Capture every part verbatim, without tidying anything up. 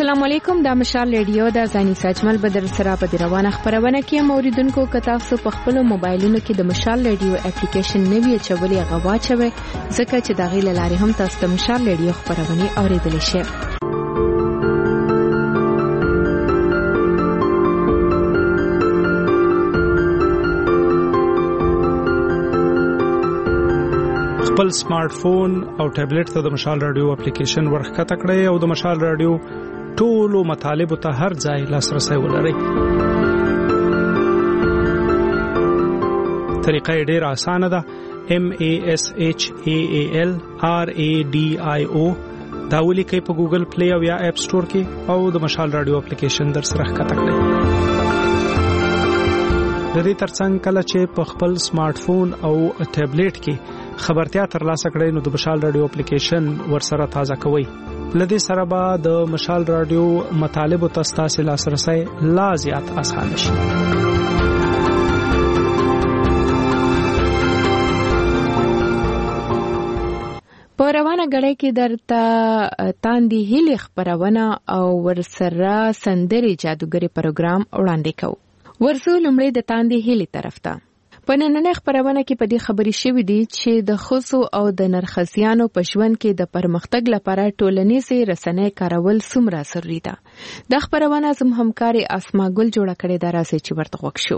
السلام علیکم، دا مشال ریډیو د زانی ساجمل بدر سره په روانه خبرونه کې موریدونکو کتابسو په خپل موبایلونو کې د مشال ریډیو اپلیکیشن نوی چولې غواچوي ځکه چې دا غي لاري هم تاسو د مشال ریډیو خبرونه اوریدل شي. خپل سمارټ فون او ټابلیټ ته د مشال رادیو اپلیکیشن ورخته کړئ او د مشال رادیو ټولو مطالب ته هر ځای لاسرسي ولرئ. طریقه ډېره اسانه ده. M A S H A A L R A D I O دا ولیکئ په ګوګل پلی او یا اپ سٹور کې او د مشال رادیو اپلیکیشن در سره ښکته کړئ. د دې ترڅنګ کله چې په خپل سمارټ فون او ټابلیټ کې خبرتیا ترلاسه کړئ نو د مشال رادیو اپلیکیشن ورسره تازه کوئ. لدې سره به د مشال رادیو مطالب او تاسو لاسرسي لا زیات اسانه شي. په روانه غړې کې درته تاندې هلي خبرونه او ورسره سندري جادوګری پروګرام وړاندې کوو. ورسو لمړی د تاندې هلي طرف ته په نننۍ خبرونه کې په دې خبرې شوې دي چې د خصو او د نرخصیانو په ژوند کې د پرمختګ لپاره ټولنیزې رسنۍ کارول څومره ضروري ده. د خبرونه زم همکاري اسما ګل جوړه کړې ده، راځي چې ورته وښیو.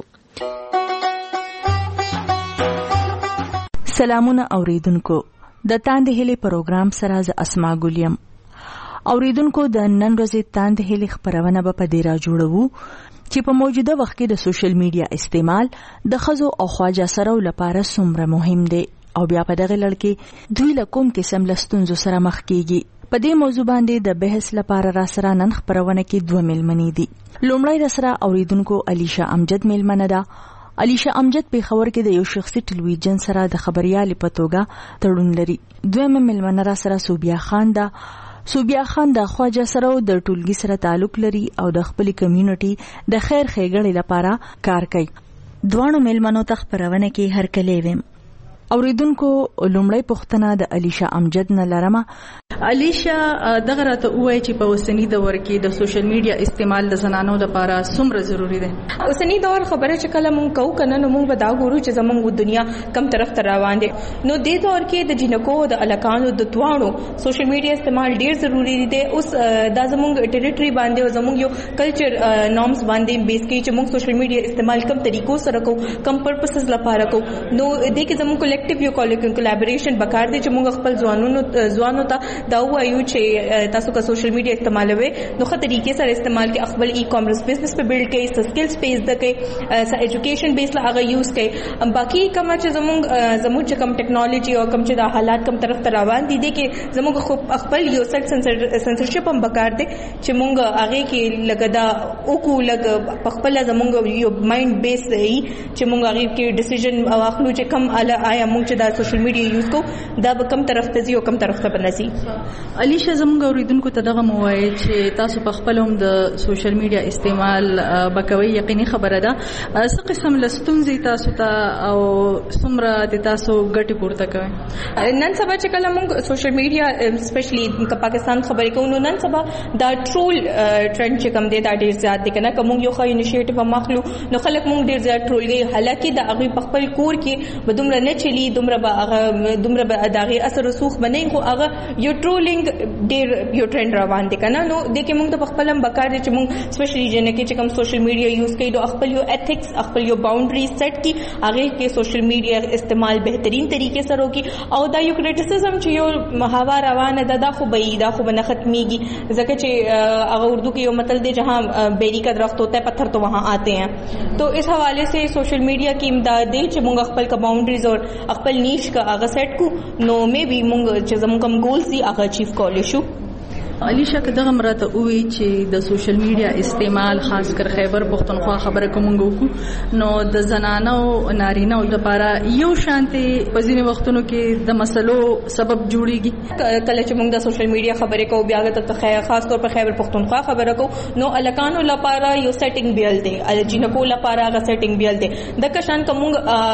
سلامونه اوریدونکو، د تاندې هلي پروګرام سره ز اسما ګلیم. اوریدونکو، د نن ورځې تاندې هلي خبرونه به په ډیره جوړو چې په موجوده وخت کې د سوشل میډیا استعمال د خزو او خواجه سره لپاره څومره مهم دی او بیا په دغه لړ کې دوی له کوم قسم لستونزو سره مخ کیږي. په دې موضوع باندې د بحث لپاره را سره نن خبرونه کې دوه ملمنې دي. لومړی را سره اوریدونکو علیشا امجد ملمنه ده. علیشا امجد په خبر کې د یو شخصي ټلویزیون سره د خبريالي په توګه تړون لري. دویم ملمنه را سره صوبیا خان ده. صوبیا خان د خواجه سره د ټولګي سره تعلق لري او د خپل کمیونټي د خیر ښېګړې لپاره کار کوي. دوانو ملمنو ته خبرونه کې هر کله ویم. اوریدونکو، لومړی پوښتنه د علیشا امجد نه لرمه. علیشا، دغه راته وایي چې په اوسنی دور کې د سوشل میډیا استعمال د زنانو لپاره څومره ضروری دی؟ اوسنی دور خبره چې کله مونږ کوو کنه نو مونږ به دا ګورو چې زمونږ دنیا کم طرف ته روان دي. نو دې دور کې د جنکو د الکانو د توانو سوشل میډیا استعمال ډیر ضروری دی. اوس دا زمونږ ټریټوري باندې او زمونږ یو کلچر نورمز باندې بیس کې چې مونږ سوشل میډیا استعمال کم طریقو سره کوو، کم پرپسز لپاره کوو. نو دې کې زمونږ کلیکټیو یو کولیبریشن بکار دی چې مونږ خپل ځوانونو ځوانو ته دا وایو چې تاسو کا سوشل میډیا استعمالوي نو ښه طریقې سره استعمال کې خپل ای کامرس بزنس په بیلډ کې سکلز پیس دکې ایجوکیشن بیس لا هغه یوز کې. باقي کوم چې زموږ زموږ چې کوم ټیکنالوژي او کوم چې د حالات کوم طرف ته روان دي دي کې زموږ خپل یو سیلف سنسرشپ هم بکار دی چې مونږ هغه کې لګدا او کو لګ خپل زموږ یو مایند بیس دی چې مونږ هغه کې ډیسیژن واخلو چې کوم آیا مونږ چې د سوشل میډیا یوز کو دا به کم طرف ته ځي او کم طرف ته بنسي. علیشا، زموږ اوریدونکو ته دغه موایي چې تاسو په خپل هم د سوشل میډیا استعمال بکوي، یقیني خبره ده. څه قسم لستونزې تاسو ته او څومره د تاسو ګټې پورته کوي؟ نن سبا چې کله موږ سوشل میډیا اسپیشلی د پاکستان خبرې کوو نو نن سبا دا ټرول ټرند چې کوم دی دا ډیر زیات دی کنه. کوم یو ښه انیشیټیو ماخلو نو خلک موږ ډیر زیات ټرول کوي. حالکه د هغه په خپل کور کې بدومره نه چلی دومره به هغه دومره به دغه اثر رسوخ بنئ خو هغه یو ټرولینګ ډیر یو ټرند روان دی کنه. نو د کې موږ د خپل هم بکار دي چې موږ سپیشلی جن کې چې کوم سوشل میډیا یوز کوي نو خپل یو ایتھکس خپل یو باونډری سیټ کی هغه کې سوشل میډیا استعمال بهترین طریقې سره وکي. او دا یو کریټیسزم چې یو محاوا روانه ده دا خو به دا خو به نه ختميږي ځکه چې هغه اردو کې یو متل دی جہاں بیری کا درخت ہوتا ہے پتھر تو وہاں آتے ہیں. تو اس حوالے سے سوشل میڈیا کی امداد دی چې موږ خپل کا باونډریز او خپل نیش کا هغه سیټ کو نو مې به موږ چې زموږ کوم ګولز دي هغه اچیو کولای شو. علیشا، که دغه مرته وی چې د سوشل میډیا استعمال خاص کر خیبر پختونخوا خبره کومګو نو د زنانو نارینه لپاره یو شانتي په ځینې وختونو کې د مسلو سبب جوړیږي. کله چې موږ د سوشل میډیا خبرې کوو بیا ته خاص طور په خیبر پختونخوا خبره کوو نو الکانو لپاره یو سیټینګ بیل دی، الجینکو لپاره هغه سیټینګ بیل دی. د کشان کوم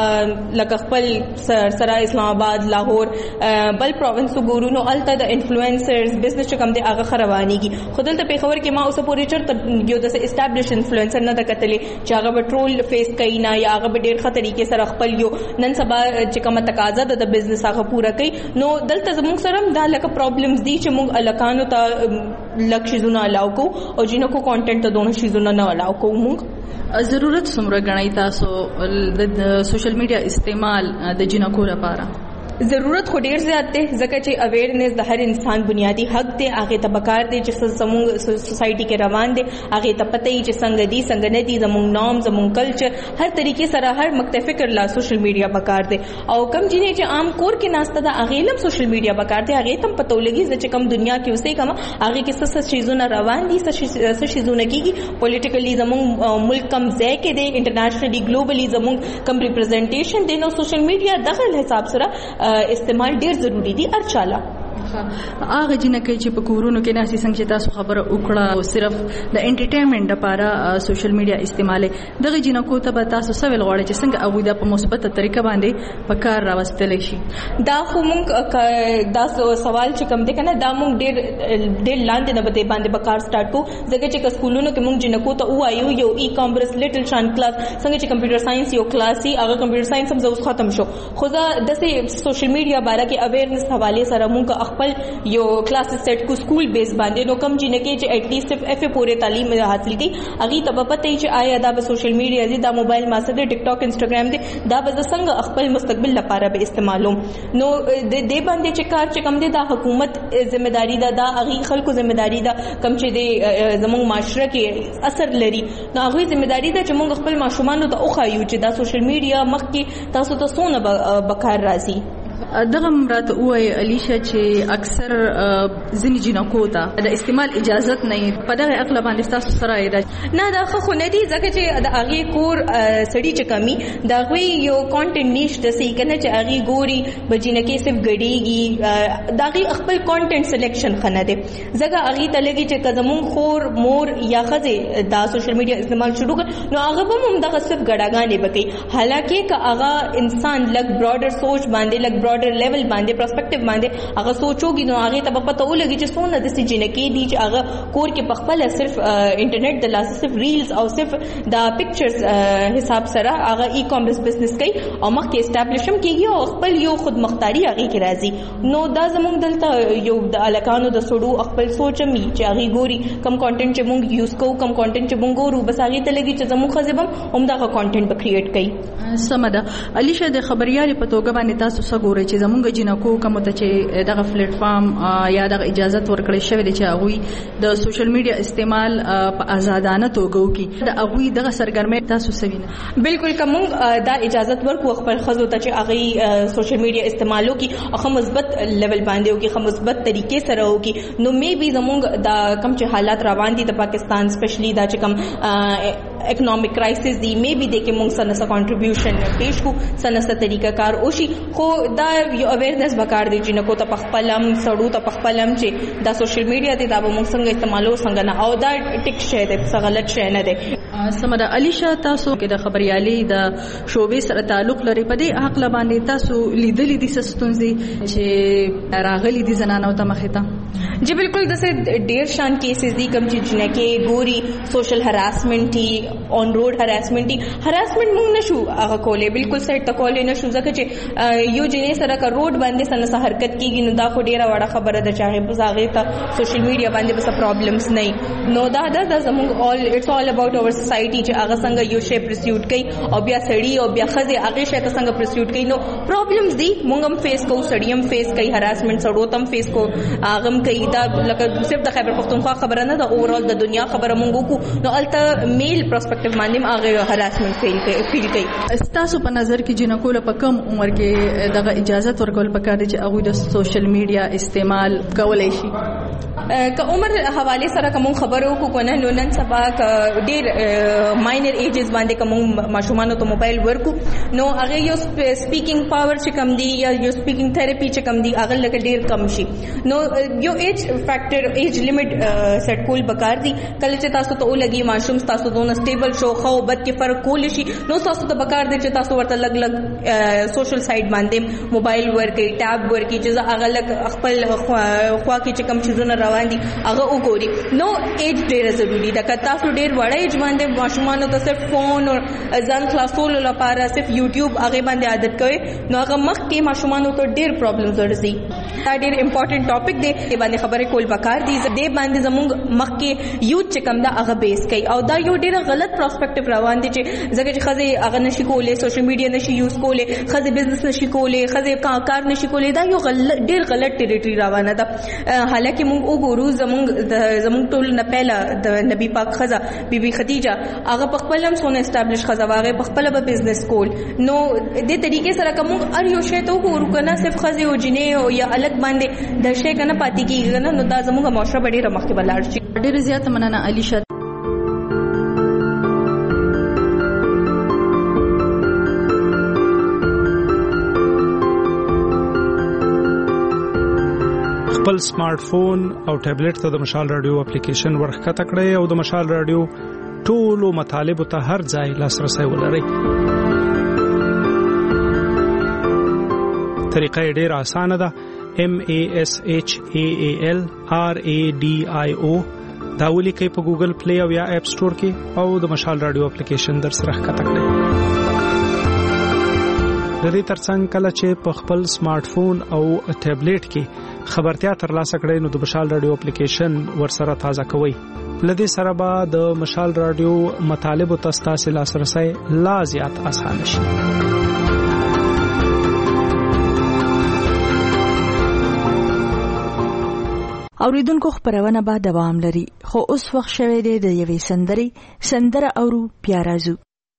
لکه خپل سره اسلام آباد لاهور بل پروینس وګورو نو الته د انفلوئنسرز بزنس کوم دی هغه خروانيږي. خو دلته په خبر کې ما اوسه پورې چرته یو د اسټابلیش انفلوئنسر نه د کتلې چې هغه ټرول فیس کوي نه یا هغه ډېر ښه طریقې سره خپل یو نن سبا چې کومه تقاضا ده د بزنس هغه پوره کوي. نو دلته زموږ سره دا لکه پرابلمز دي چې موږ الکانو ته لک شیزونه الاو کو او جنکو کانټینټ ته دونه شیزونه نه الاو کو. موږ ضرورت څومره غنئ تاسو د سوشل میډیا استعمال د جنکو لپاره؟ ضرورت خو ډیر زیات دی ځکه چې اویرنس د هر انسان بنیادی حق دی. هغه ته پکار دی چې زموږ سوسایټي کې روان دي هغه ته پته یي چې څنګه دي څنګه نه دي زموږ نام زموږ کلچر هر طریقې سره هر مکتب فکر لا سوشل میډیا پکار دی. او کم جنې چې عام کور کې ناشته ده هغه لم سوشل میډیا پکار دی. هغه تم پته ولګي چې کم دنیا کې اوسې کما هغه کې څه څه چیزونه روان دي څه چیزونه کیږي پولیټیکلی زموږ ملک کم ځای کې دی انټرنیشنلی ګلوبلی زموږ کم ریپرزنټیشن دی. نو سوشل میډیا دغه حساب سره استعمال ډیر ضروری دی هر چاله. هغه جنکه چې په کورونو کې ناسي څنګه چې تاسو خبره وکړه او صرف د انټرټینمنت لپاره سوشل میډیا استعمال دغه جنکو ته به تاسو سوال غواړئ چې څنګه هغه د په مثبت طریقه باندې په کار راوستل شي؟ دا خو مونږ دا سوال چې کوم دی کنه دا مونږ ډیر ډیر لاندې نه بده باندې په کار سٹارټ کو ځکه چې سکولونو کې مونږ جنکو ته وایو یو ای کامرس لیټل شان کلاس څنګه چې کمپیوټر ساينس یو کلاس ای هغه کمپیوټر ساينس هم زوس ختم شو. خو دا د سوشل میډیا باره کې اویرنس حواله سره مونږ خپل یو کلاس سیټ کو سکول بیس باندې نو کم جنکه چې اټ لیسٹ اف ای پورې تعلیم حاصل کی هغه ته په پته چې آیا دا په سوشل میډیا دی دا موبایل ماسه دی ټیک ټاک انستګرام دی دا به څنګه خپل مستقبل لپاره به استعمالوم. نو د دې باندې چې کار چې کم دی دا حکومت ذمہ داری ده دا هغه خلکو ذمہ داری ده کم چې دی زموږ معاشره کې اثر لري. نو هغه ذمہ داری ده چې موږ خپل ماشومان ته اوخایو چې دا سوشل میډیا مخکې تاسو ته سونه بکار راځي. دغه مراد وای الیشا چې اکثر ځینې جنکو ته د استعمال اجازه نه په دغه اغلب باندې تاسو سره راځي نه دا خو نه دي ځکه چې د هغه کور سړی چې کمی دا غوي یو کانټینټ نشته سي کنه چې هغه ګوري بجینکه صرف غړيږي دا غي خپل کانټینټ سلیکشن خنه دي ځکه هغه ته لګي چې کزمون خور مور یا خزه دا سوشل میډیا استعمال شروع کړ نو هغه به هم دغه صرف غړاګانې بکی حالکه که هغه انسان لګ براډر سوچ باندې لګ براډر لیول باندې پرسپیکټیو باندې هغه سوچوږي نو هغه ته پته ولګي چې څونه د سې جنکې دي چې هغه کور کې پخپل صرف انټرنیټ د لاس صرف ریلز او صرف دا پکچرز حساب سره هغه ای کامرس بزنس کوي او مخکې اسټابلیشم کیږي او خپل یو خود مختاری هغه کې راځي. نو دا زموږ دلته یو د الکانو د سړو خپل سوچم چې هغه ګوري کم کانټینټ چې موږ یوز کوو کم کانټینټ چې موږ ګورو بس هغه ته لګي چې زموږ خزبم هم دا کانټینټ به کریټ کوي. سمدا الیشا د خبريالي په توګه باندې تاسو څه ګورئ چې زمونږ جنکو کوم ته چې دغه پلیټ فارم یا دغه اجازه ورکړې شوې ده چې هغه د سوشل میډیا استعمال په آزادانه توګه وکړي د هغه دغه سرګرمۍ تاسو سوینه بالکل کوم دا اجازه ورکو خپل خزو ته چې هغه سوشل میډیا استعمال وکړي او مثبت لیول باندې وکړي خو مثبت طریقې سره وکړي. نو مې بي زمونږ دا کم چې حالات روان دي د پاکستان سپیشلی دا چې کم اکنامک کرایسس دی مې بي د کې موږ سره سره کنټریبیوشن پیش کو سره سره طریقہ کار اوشي خو دا یو اویرنس بکار دی چې نکو ته پخپلم سړو ته پخپلم چې دا سوشل میډیا دی دا به موږ څنګه استعمالو څنګه نه او دا ټیک شی دی څه غلط شی نه دی. سمدا الیشا تاسو کې د خبريالي د شوبې سره تعلق لري په دې حق لباندې تاسو لیدلې دي سستونځي چې راغلي دي زنانو ته مخه ته؟ جی بالکل دسه ډیر شان کیسز دي کوم چې جنکه ګوري سوشل هراسمنٹ تی آن روډ هراسمنٹ تی هراسمنٹ موږ نشو هغه کولې بالکل سیټ ته کولې نشو ځکه چې یو جنې سره کا روډ باندې سره حرکت کیږي نو دا خو ډیره وړه خبره ده چې هغه بس هغه ته سوشل میډیا باندې بس پرابلمز نه نو دا دا زموږ all it's all about our society چې هغه څنګه یو شی پرسیوټ کوي او بیا سړی او بیا خزه هغه شی ته څنګه پرسیوټ کوي نو پرابلمز دي موږ هم فیس کوو سړی هم فیس کوي هراسمنٹ سړو تم فیس کو هغه هم کوي دا لکه صرف د خیبر پختونخوا خبره نه ده اوورال د دنیا خبره مونږ کو نو الته میل پرسپیکټیو باندې هغه هراسمنٹ فیل کوي فیل کوي. تاسو په نظر کې جنکو له کم عمر کې دغه اجازه ورکول پکار دي چې هغه د سوشل میډیا استعمال کولای شي؟ که عمر حواله سره کوم خبرو کو کنه نو نن سبا ډیر ماینر ایجز باندې کوم ماشومان ته موبایل ورکو نو هغه یو سپیکینګ پاور چې کم دی یا یو سپیکینګ تھراپي چې کم دی هغه لکه ډیر کم شي نو یو ایج فیکٹر ایج لیمټ سیټ کول پکار دي. کله چې تاسو ته ولګي ماشوم تاسو دونه سټیبل شو خو بد کې فرق کول شي نو تاسو ته پکار دي چې تاسو ورته لګ لګ سوشل سایت باندې موبایل ورکي ټاب ورکي چې هغه لګ خپل خوا کې چې کوم چیزونه روان دي هغه وګوري. نو ایج ډیره ضروری ده. که تاسو ډیر وړه ایج باندې ماشومان ته صرف فون او ځان خلاصول لپاره صرف یوټیوب هغه باندې عادت کوي نو هغه مخ کې ماشومان ته ډیر پرابلمز ورځي. دا ډیر امپورټنٹ ټاپک دی چې باندې خبرې کول پکار دي. دې باندې زموږ مخ کې یوت چې کوم دا هغه بیس کوي او دا یو ډیر غلط پرسپیکټیو روان دي چې ځکه چې خزه هغه نشي کولای سوشل میډیا نشي یوز کولای خزه بزنس نشي کولای خزه کار نشي کولای. دا یو غلط ډیر غلط ټریټری روانه ده. حالکه موږ وګورو زموږ زموږ ټول نه پهلا د نبی پاک خزه بیبي خدیجه هغه په خپل هم سونه اسټابلیش خزه واغه په خپل به بزنس کول. نو دې طریقې سره کوم ار یو شی ته وګورو کنه صرف خزه او جنې او یا الګ باندې د شی کنه پاتې کیږي نو دا زموږه معاشره ډیره مخکې بلاړ شي. ډیره زیاته مننه علیشه. خپل سمارټ فون او ټابلیټ ته د مشال رادیو اپلیکیشن ورخته کړئ او د مشال رادیو ټولو مطالب ته هر ځای لاسرسي ولرئ. طریقه ډیره اسانه ده. M A S H A A L R A D I O دا ولیکئ په ګوګل پلی او یا اپ سٹور کې او د مشال رادیو اپلیکیشن در سره ښکته کړئ. د دې ترڅنګ کله چې په خپل سمارټ فون او ټابلیټ کې خبرتیا ترلاسه کړئ نو د مشال رادیو اپلیکیشن ورسره تازه کوئ. لدې سره به د مشال رادیو مطالب او تاسو لاسرسي لا زیات آسان شي. اوریدونکو خبرونه به دوام لري خو اوس وخت شوه دی د یوې سندري سندره اورو پیارازو.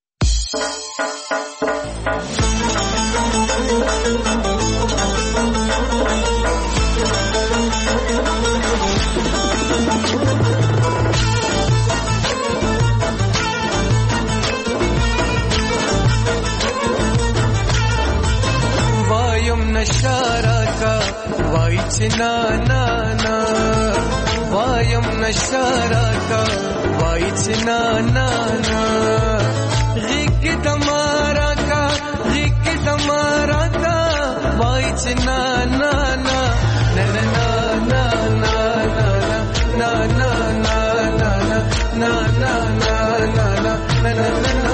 وایم نشارا کا وای چنا نا نا وایم نشارا کا وای چنا نا نا غیق تمہارا کا غیق تمہارا کا وای چنا نا نا نا نا نا نا نا نا نا نا نا نا نا نا نا نا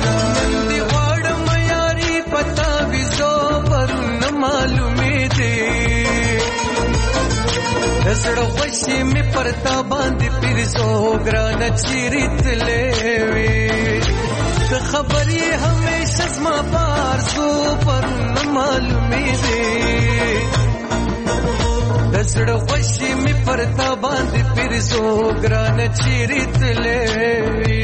زړه خوشي می پرتا باندې پیرزو ګران چیرت لوي د خبري همیشه زما پار سو پر معلومې دي د زړه خوشي می پرتا باندې پیرزو ګران چیرت لوي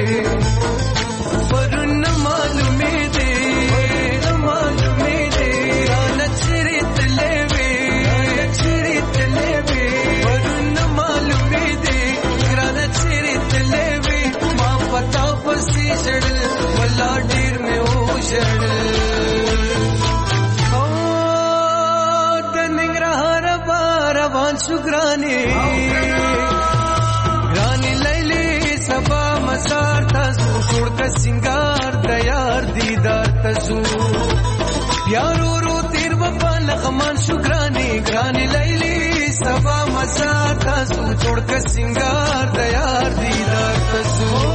پر معلومې دي معلومې دي ګران چیرت لوي چیرت لوي پتا پسی جړل ولا ډیر مې او جړل او د ننګرهار بار روان شو ګراني ګراني لیلی سبا مزار تاسو جوړ کا سنگار تیار دیدار تاسو پیارو رو تیر وپا لغمان شو ګراني ګراني لیلی سبا مزار تاسو جوړ کا سنگار تیار دیدار تاسو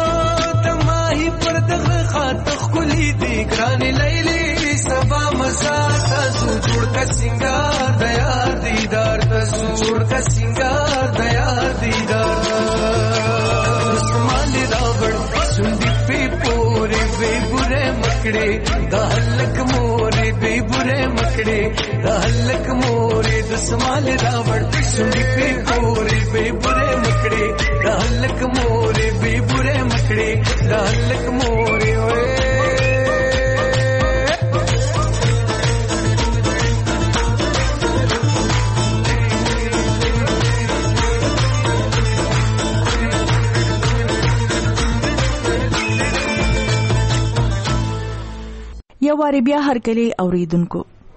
پر دغه خاطر خلی دی ګراني لیلی سبا مزار تاسو جوړ کا سنگار دیار دیدار تاسو جوړ کا سنگار دیار دیدار اسمان راوړ سندي په پورې وی ګره مکړې د هلک مورې وی ګره مکړې د هلک مورې د اسمان راوړ سندي په پورې وی ګره مکړې د هلک مورې وی ګره مکړې د هلک مورې وې یو واری بیا هر کلی اوریدونکو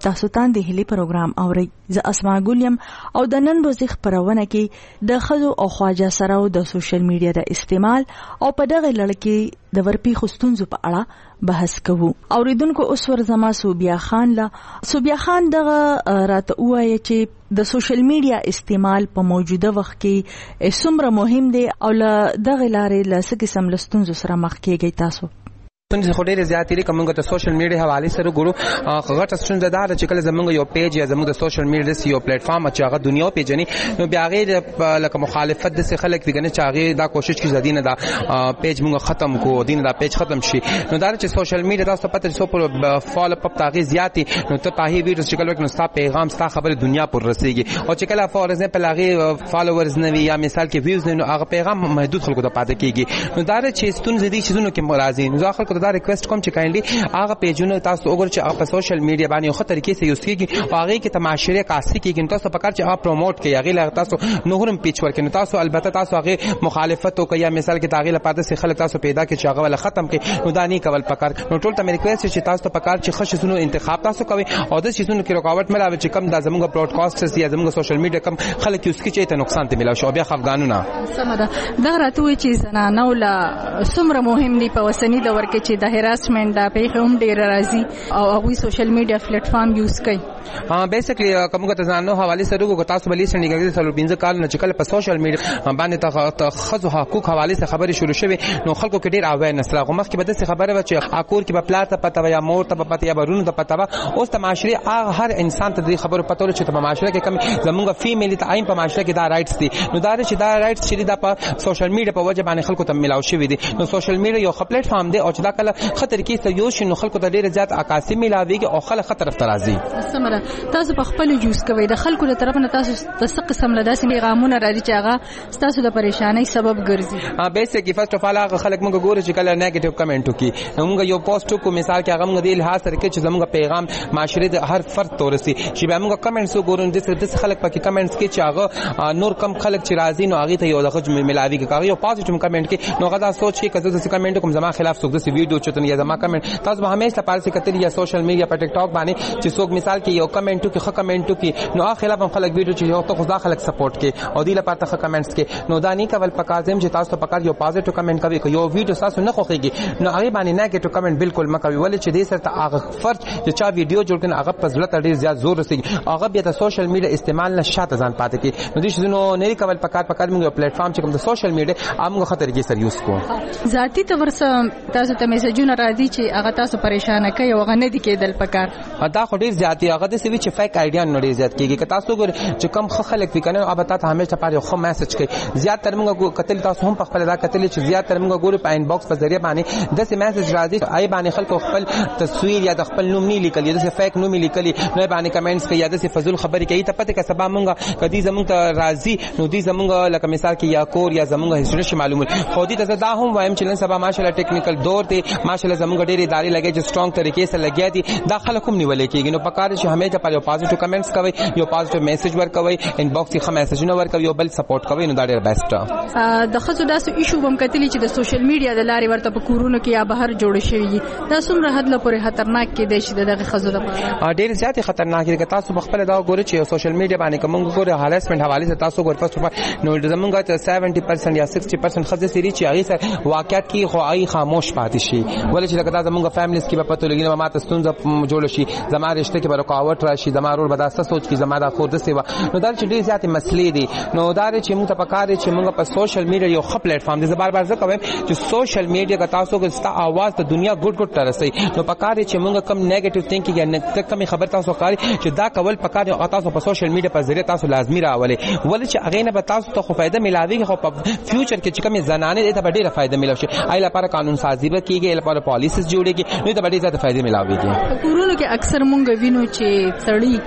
تاسو ته د هلي پروګرام اورئ. زه اسماء ګلیم او د نن ورځې خبرونه کې د خزو او خواجه سره د سوشل میډیا د استعمال او په دغه لړ کې د ورپی خستونزو په اړه بحث کوو. اوریدونکو اوس ورزما صوبیا خان لا صوبیا خان دغه راته وایي چې د سوشل میډیا استعمال په موجوده وخت کې څومره مهم دی او له دغه لارې له څه قسم لستونزو سره مخ کېږئ تاسو؟ ستونزې خو ډېرې زیاتې دي. که موږ د سوشل میډیا حوالې سره ګورو غټه ستونزه دا ده چې کله زموږ یو پیج یا زموږ د سوشل میډیا داسې یو پلیټفارم چې هغه دنیا پیژني نو بیا هغې لکه مخالفت داسې خلک دي که نه چې هغې دا کوشش کوي چې دینه دا پیج موږ ختم کړو دینه دا پیج ختم شي. نو دا چې سوشل میډیا تاسو ته پته چې څو پر فالو اپ د هغې زیات دي نو ته په هغې ویډیوز چې کله وکړې نو ستا پیغام ستا خبرې دنیا پر رسېږي او چې کله فار ایگزامپل هغې فالوورز نه وي یا مثال کې ویوز نه وي نو هغه پیغام محدود خلکو ته پاتې کېږي. نو دا چې ستونزې دي چیزونو کې راځي نو زه خلکو ته دا ریکویسټ کوم چې هغه پیجونه تاسو وګورئ چې هغه په سوشل میډیا باندې یو ښه طریقې سره یوز کېږي او هغې کې ته معاشرې کاسي کېږي نو تاسو پکار چې هغه پروموټ کړئ هغې له تاسو نور هم پیچ ورکړئ. نو تاسو البته تاسو هغې مخالفت وکړئ یا مثال کې د هغې لپاره داسې خلک تاسو پیدا کړئ چې هغه ول ختم کړئ نو دا نه کول پکار. نو ټول ته مې ریکویسټ چې تاسو ته پکار چې ښه شیزونو انتخاب تاسو کوئ او د شیزونو کې رکاوټ ملاوي چې کم دا زموږ براډکاسټرز یا زموږ سوشل میډیا کم خلک یوز کړي چې ته نقصان ته ملاوي شو بیا خفګانونه. سمه ده. دا راته وایي چې زنانو له څومره مهم دي په اوسني دور کې چې د هراسمنټ دا پیښې هم ډېر راځي او هغوی سوشل میډیا پلیټفارم یوز کوي. ها بیسیکلی کومه ته ځانو حواله سره وګورئ تاسو بلې سندې کې څلور پنځه کال نه چې کله په سوشل میډیا باندې ته خزو حقوق حواله سره خبرې شروع شوه نو خلکو کې ډېر اویرنس راغو. مخکې به داسې خبره و چې اکور کې به پلار ته پته یا مور ته پته یا برونو ته پته و. اوس ته معاشري هر انسان ته دې خبرو پته ول چې په معاشره کې کم زمونږ فیمیل ته ایم په معاشره کې دا رائټس دي نو دا چې دا رائټس چې دا په سوشل میډیا په وجه باندې خلکو ته ملاو شوی دي. نو سوشل میډیا یو خپل پلیټفارم دی او چې دا کله خطر کې ته یو شنو خلکو ته ډېر زیات عکاسي ملاويږي او خلک خطر طرف راځي. سمره تاسو په خپل یوز کوي د خلکو له طرف نه تاسو د څه قسم له داسې پیغامونه راځي چې هغه تاسو د پریشانی سبب ګرځي؟ ها بیسیکلی فرست اف ال هغه خلک موږ ګورو چې کله نیگیټیو کمنټ وکي موږ یو پوسټ کو مثال کې هغه موږ د لحاظ سره کې چې زموږ پیغام معاشره د هر فرد تورسي چې به موږ کمنټس وګورو د خلک پکې کمنټس کې چې هغه نور کم خلک چې راځي نو هغه ته یو دغه ملاوي کې یو پازیټیو کمنټ کې نو غدا سوچ کې کزه د کمنټ کوم زما خلاف څوک د ویډیو چتن یا زما کمنټ تاسو به همیشه پاره کتل یا سوشل میډیا په ټیک ټاک باندې چې څوک مثال کې یو کمنټ کې خه کمنټ کې نو هغه خلاف هم خلک ویډیو چې یو ته خو خلک سپورټ کې او دی لپاره ته کمنټس کې نو دا نه کول پکازم چې تاسو پکار یو پازیټیو کمنټ کوي یو ویډیو تاسو نه خوښيږي نو هغه باندې نیگیټیو کمنټ بالکل مکوي ولې چې دې سره هغه فرد چې چا ویډیو جوړ کړي هغه په ځلته ډیر زیات زور رسېږي هغه بیا د سوشل میډیا استعمال نه شاته ځان پاتې کی نو دې شنو نه کول پکار پکار موږ یو پلیټ فارم چې کوم د سوشل میډیا موږ خطر کې سر یوز کوو. ذاتی تور تاسو ته میسجونه راځي چې هغه تاسو پریشان کوي او غنه دي کېدل پکار دا خو ډیر زیات هغه د سوي چې فیک آیډیا نه ډیر زیات کیږي که تاسو ګور چې کم خلک وکنه او به تاسو همیشه پاره خو میسج کوي زیات تر موږ کتل تاسو هم په خپل دا کتل چې زیات تر موږ ګور په ان باکس په ذریعہ باندې د سه میسج راځي آی باندې خلکو خپل تصویر یا د خپل نوم نه لیکلی د فیک نوم لیکلی نو باندې کمنټس کوي یا د فضول خبرې کوي ته پته که سبا موږ کدي زموږ ته راځي نو دي زموږ لکه مثال کې یا کور یا زموږ هیڅ معلومات خو دي ته دا هم وایم چې نن سبا ماشاءالله ټیکنیکل دور دی ماشاءالله زموږ ډېری ادارې لګي چې سترونګ طریقې سره لګیا دي دا خلک هم نیول کېږي نو پکاره چې همیشه په یو پازیټیو کمنټس کوي یو پازیټیو میسج ورکوي ان باکس کې میسجونه ورکوي یو بل سپورټ کوي نو دا ډېر بیسټ. د خصو داسې ایشو هم کتلی چې د سوشل میډیا د لارې ورته په کورونو کې یا بهر جوړ شوی دا څومره حد له پورې خطرناک کې دی چې دغه خصو د ډېر زیات خطرناک دی. تاسو په خپل دا ګورئ چې سوشل میډیا باندې کوم ګورئ هراسمنت حواله سره تاسو ګورئ فرست نو زمونږ ته سبعین پرسنټ یا شصت پرسنټ خزه سری چې هغه سره واقعیت کې خو هغه خاموش پاتې شي ولې چې لکه زمونږ فیملیز کې په پته لګینه ما ته ستونزه جوړ شي زما رشته کې به رکاوټ راشي زما رول بداسته سوچ کې زما د خور د سیوا نو دا چې ډېر زیات مسلې دي نو دا چې موږ ته پکاره چې موږ په سوشل میډیا یو خپل پلیټ فارم دي بار بار زه کوم چې سوشل میډیا کا تاسو کو ستا आवाज د دنیا ګډ ګډ ترسي نو پکاره چې موږ کم نیگیټیو تھینکینګ یا نه کم خبر تاسو کوي چې دا کول پکاره او تاسو په سوشل میډیا په ذریعہ تاسو لازمي راولي ولې چې هغه نه به تاسو ته خو فائدہ ملاوي خو په فیوچر کې چې کوم زنانه دې ته ډېره فائدہ ملاوي شي ایله لپاره قانون سازي به کیږي ایله لپاره پالیسز جوړيږي نو ته ډېره زیات فائدہ ملاوي کیږي. کورونو کې اکثر مونږ وینو چې سړی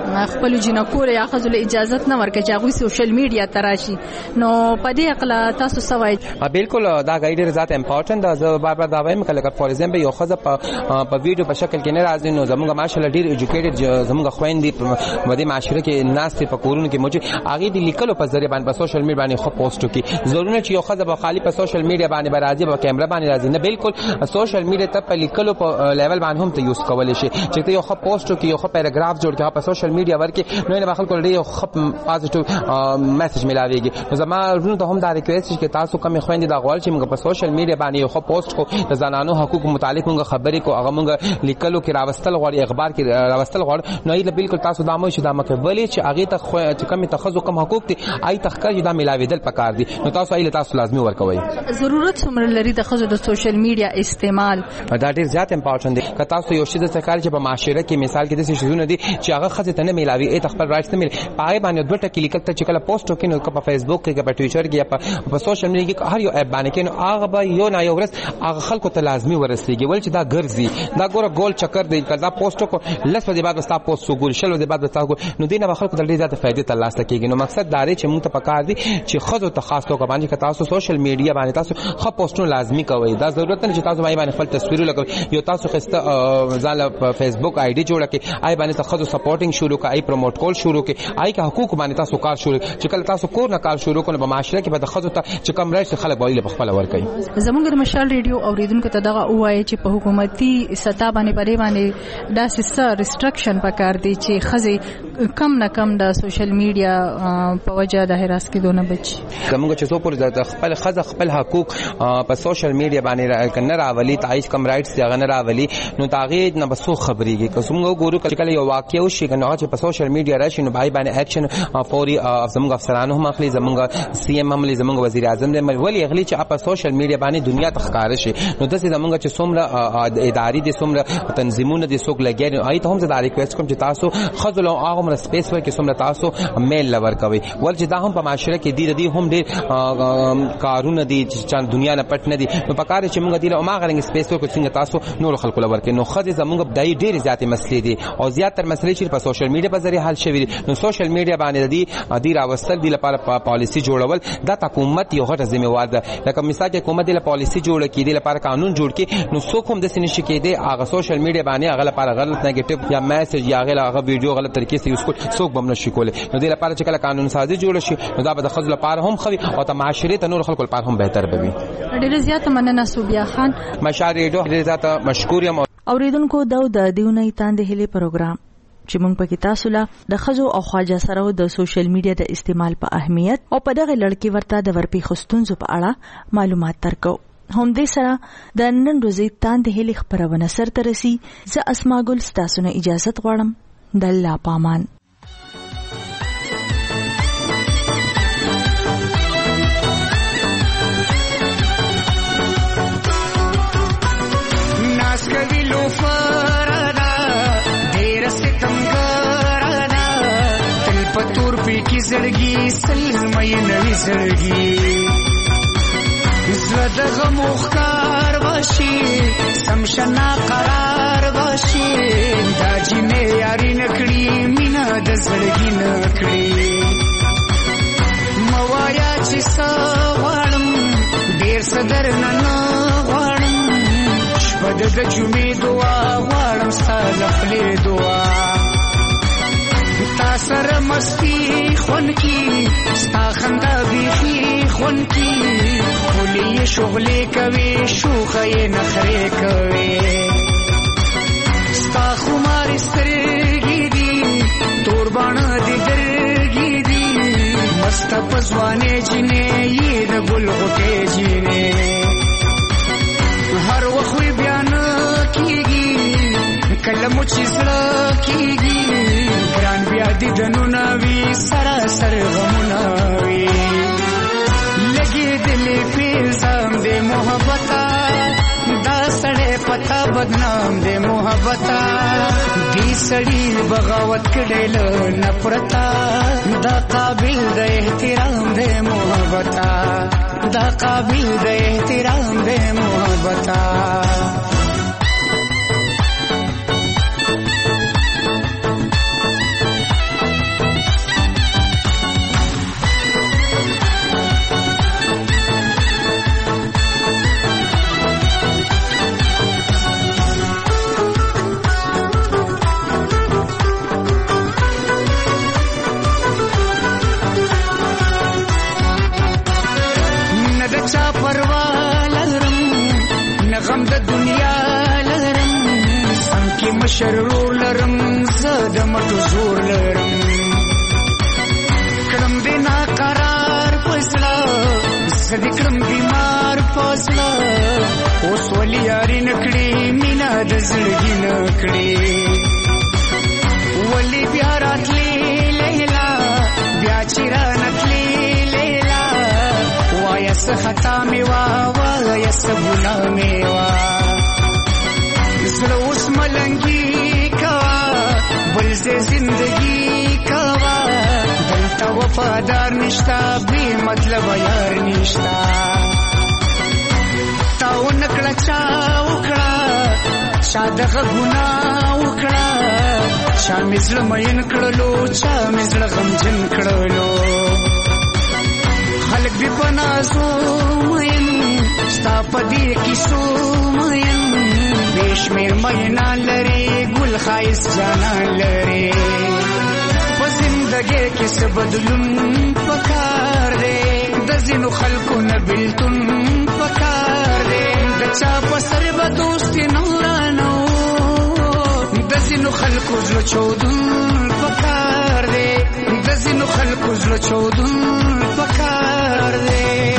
خپل جنکو یا خزل اجازه نه ورکړي چې هغه سوشل میډیا تراشي. نو په دې اقلا تاسو سوای بالکل دا غایډ ذات امپورټنت دا زه بار بار دا وایم کله فور ایگزامپل یو خزه په په ویډیو په شکل کې نه راځي نو زموږ ماشاءالله ډیر ایجوکیټډ زموږ خويندې په دې معاشره کې ناس په کورونو کې موجود هغه د لیکلو په ذریعہ باندې په سوشل میډیا باندې خو پوسټ کوي. ضروري چې یو خزه په خالی په سوشل میډیا باندې راځي په کیمرا باندې راځي نه، بالکل سوشل میډیا ته په لیکلو په لیول باندې هم ته یوز کولای شي چې ته یو خو پوسټ کوي یو خو پیراګراف جوړ کړي په سوشل میډیا ورکې نو نه خلکو لري یو خو پازیټیو میسج ملاويږي. نو زما ورونو ته هم دا ریکوست چې تاسو کوم خويندې دا غواړي چې موږ په سوشل میډیا باندې یو خو پوسټ کو د زنانو حقوق متعلق موږ خبرې کو هغه موږ لیکلو کې راوستل غواړي اخبار کې راوستل غواړي نو ایله بالکل تاسو دا مو چې دا مکه ولی چې هغه ته چې کوم تخصص کوم حقوق دي آی تخکر دا ملاویدل پکار دي نو تاسو ایله تاسو لازمي ورکوي. ضرورت څومره لري د خزو د سوشل میډیا استعمال دا ډیر زیات امپورټنت دی که تاسو یو شی د څکار چې په معاشره کې مثال کې د څه شیونه دي چې هغه خزه ته نه ملاوي ای خپل رائټس نه ملي پای باندې دوه ټکی لیکل ته چې کله پوسټ وکړي نو په فیسبوک کې په ټوئیټر کې یا په سوشل میډیا کې هر یو اپ باندې کې نو هغه به یو نه یو ورځ هغه خلکو ته لازمي ورسیږي ول چې دا ګرځي دا ګوره ګول چکر دی کله پوسټ کو لس ورځې بعد وستا پوسټ سو ګول شل ورځې بعد وستا نو دینه به خلکو ته ډیر زیات فائدې ترلاسه کیږي. نو مقصد دا دی چې موږ ته پکار دي چې خزو ته خاص توګه باندې که تاسو سوشل میډیا باندې تاسو خو پوسټونه لازمي کوئ دا ضرورت نه چې تاسو باندې خپل تصویر لګوي یو تاسو خسته ځاله په فیسبوک آی ډی جوړه کې آی باندې خزو سپورټینګ شروع کړئ آی پروموټ کول شروع کړئ آی که حقوق باندې تاسو کار شروع چې کله تاسو کور نه کار شروع کړئ په معاشره کې به خزو ته چې کم راشي خلک به په خپل ور کوي. زموږ د مشال ریډیو اوریدونکو ته دغه وایي چې په حکومتي سطح باندې پرې باندې دا سیسه ریسټرکشن پکار دي چې خزي کم نه کم د سوشل میډیا په وجه د هراس کې دونه بچي. زموږ چې څو پر د خپل خزه خپل حقوق په سوشل میډیا باندې کنه راولي تایید کم رائټس دی غنه راولي نو تاغید نه بسو خبريږي که څنګه ګورو کله یو واقعي او شي کنه چې په سوشل میډیا راشي نو بای باندې اکشن فوري زموږ افسرانو هم اخلي زموږ سی ام هم زموږ وزیر اعظم دې ولی اغلی چې په سوشل میډیا باندې دنیا ته ښکار شي نو داسې زموږ چې څومره اداري دي څومره تنظیمونه دي څوک لګي آی ته هم زه دا ریکوست کوم چې تاسو خذل او هغه مر سپیس ورکې څومره تاسو میل لور کوي ول چې دا هم په معاشره کې دی دی هم ډیر کارونه دي چې دنیا نه پټ نه دي نو په کار چې موږ دی له ما غرنګ سپیس ورکو څنګه تاسو نور خلکو لور کې نو خځه زموږ بدای ډیر زیاتې مسلې دي او زیاتره مسلې چې په سوشل میډیا په ذریعہ حل شوي نو سوشل میډیا باندې دی دی راوستل دی لپاره پالیسی جوړول د حکومت یو غټه ذمہ وار ده لکه مثال کې حکومت دی پالیسی جوړ کړي دی لپاره قانون جوړ کړي نو څوک هم د سینې شي کې دی هغه سوشل میډیا باندې هغه لپاره غلط نیگیټیو یا میسج یا هغه ویډیو غلط طریقې سره یوز کول څوک بم نشي کولای نو دی لپاره چې کله قانون سازي جوړ شي نو دا به د خځو لپاره هم خوي او د معاشري ته نور خلکو لپاره هم بهتر بوي. ډیر زیات مننه صوبیا خان مشال ریډیو ډیر زیات مشکور یم. اوریدونکو دا د دیونه تاندې هلي پروګرام چې موږ پکې تاسو له د خزو او خواجه سره د سوشل میډیا د استعمال په اهمیت او په دغه لړکی ورته د ورپی خستونزو په اړه معلومات ترکو. هم دې سره د نن ورځې تاندې هلي خبرونه سره ترسي زه اسماء ګل ستاسو نه اجازه غواړم د الله پامان. ناس کوي لو فردا ډیر ستم ګردا تل پتور پی کی زړګي سلمې نوې زړګي زړه د غمو ښکار وشي سمشنا قرار وشي دا جنې یاري نکړي مینا د زړګي نکړي موایا چې سوالم ډیر صدر نه غواړم شپه د جمعې دعا غواړم سلفلې دعا تا سره مستی خون کی ستا خندا بیخي خون کی خولي شغلې کوي شوخه نخرې کوي ستا خمار سترګې دي تور باڼه دي درګې دي مست پزوانې جنې یې د ګل غوټې جنې هر وخت بیان کیږي کله مو چې زړه کیږي ګران بیا دي دنونه وي سراسر غمونه وي لګي دلې فیضام دې محبتا دا سړې پتا بدنام دې محبتا دې سړې بغاوت کړي له نفرتا دا قابل د احترام دې محبتا دا قابل د احترام دې محبتا. مشر رور لرم زه د مټو زور لرم کړم دې ناقرار فیصله زه دې کړم بیمار فاصله اوس ولې یاري نه کړې مینه د زړګي نه کړې ولې بیا راتلې لیلا بیا چې رانتلې لیلا وایه څه خطا مې وه وایه څه ګناه مې وه زړه اوس ملنګي کوه بل ځای زندګي کوه دلته وفادار نشته بې مطلبه یار نشته تا ونکړه چا وکړه چا دغه ګناه وکړه چا مې زړه مین کړلو چا مې زړه غمجن کړلو خلک دې په نازو مین ستا په دې کیسو مین بې شمېر مینان لري ګل ښایست جانان لري په زندګۍ کې څه بدلون پکار دی د ځینو خلکو نه بېلتون پکار دی د چا په سر به دوستي نه ورانو د ځینو خلکو زړه چودون پکار دی د ځینو خلکو زړه چودون پکار دی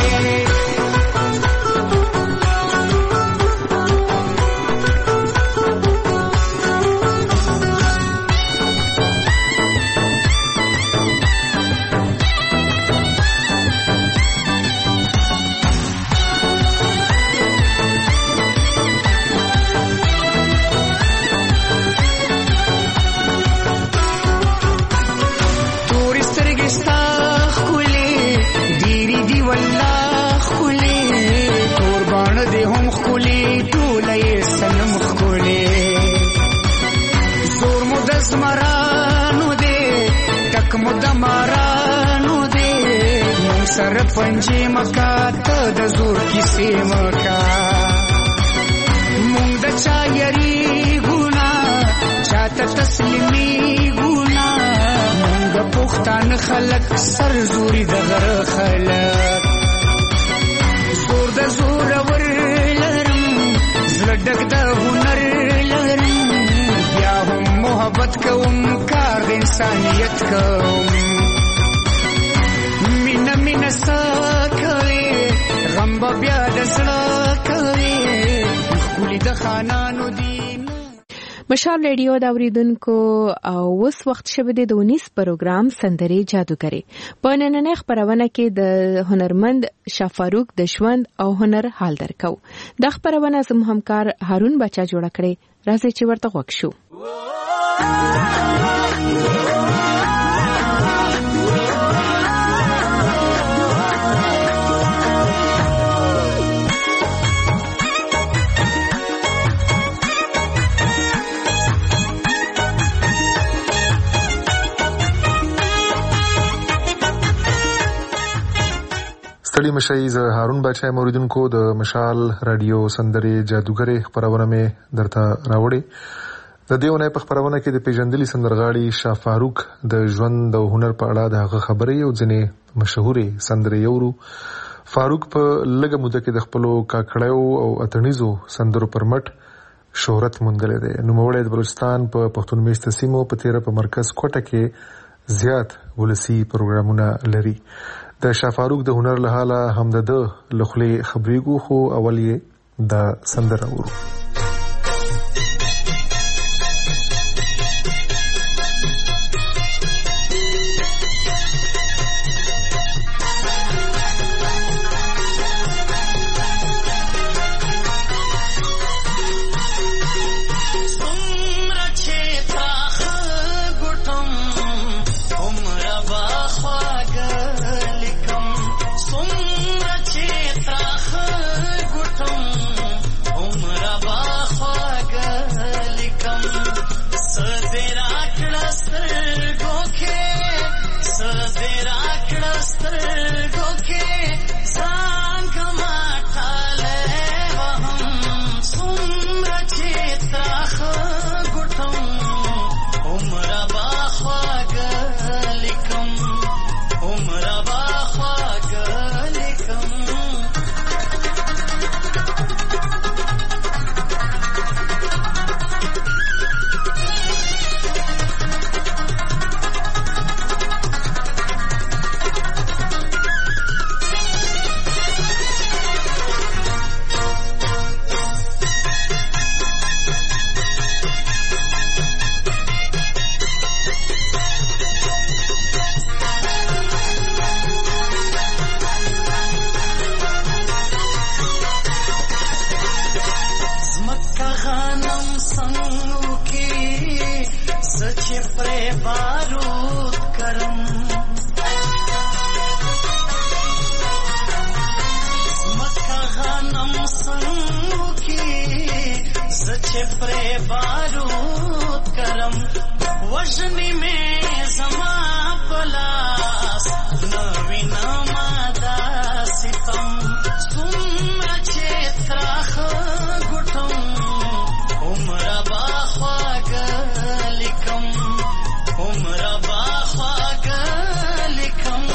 سر پنجې مکا ته د زور کیسې مکا مونږ د چا یریږونا چاته تسلیمیږونا مونږ پښتانه خلک سر زوري د غره خلک زور د زورور لرم زړه ډک د هنر لرم بیا هم محبت کوم کار د انسانیت کوم مینه مینه ساکوي غم به بیا د زړه کوي ښکلي د خانانو دي مشال ریډیو د اوریدونکو او اوس وخت شوه د اونیس پروګرام سندري جادوګري په نننۍ خبرونه کې د هنرمند شافاروق د ژوند او هنر حال درکو د خبرونه زموږ همکار هارون بچا جوړ کړي راځي چې ورته غوښ شو ستړي مشي زه هارون بچا موریدونکو د مشال رادیو سندري جادوګري خبرونه مې درته راوړې د دېونه په خبرونه کې د پیژندلي سندرغاړي شافاروق د ژوند او هنر په اړه د هغه خبرې او ځنې مشهوري سندري یورو فاروق په لږه موده کې د خپل کاکړیو او اتنیزو سندرو پر مټ شهرت موندلې ده نو موړې د بلوچستان په پښتون میشته سیمو په تیره په مرکز کوټه کې زیات ولسی پروګرامونه لري د شافاروق د هنر له حاله هم د لخلې خبرېګو خو اول یې د سندره ورو Umra छपरे बारूद करम वजनी में समा पलास नवीन मादा सितम सुम्र क्षेत्राख गुटम उम्र बाख्वाग लिकम उम्र बाख्वाग लिकम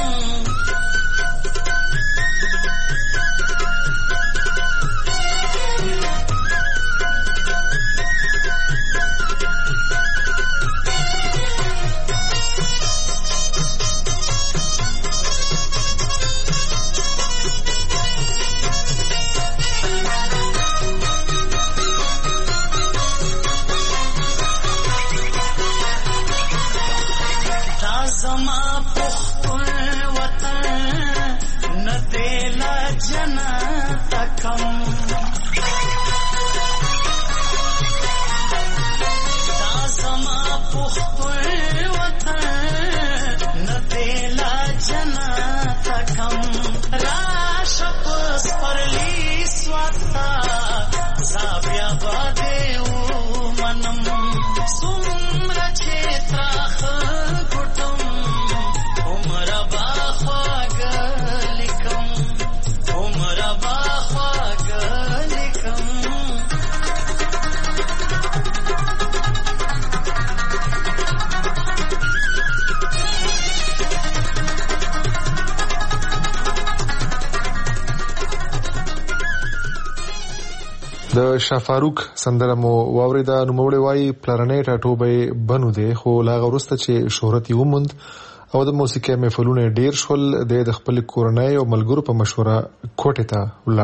د شافاروق سندره مو واوریدا. نوموړی وایي پلرنی ټاټوبی بنو دی، خو لا هغه وروسته چې شهرت یې وموند او د موسیقۍ محفلونه ډیر شول، د خپل کورنۍ او ملګرو په مشوره کوټې ته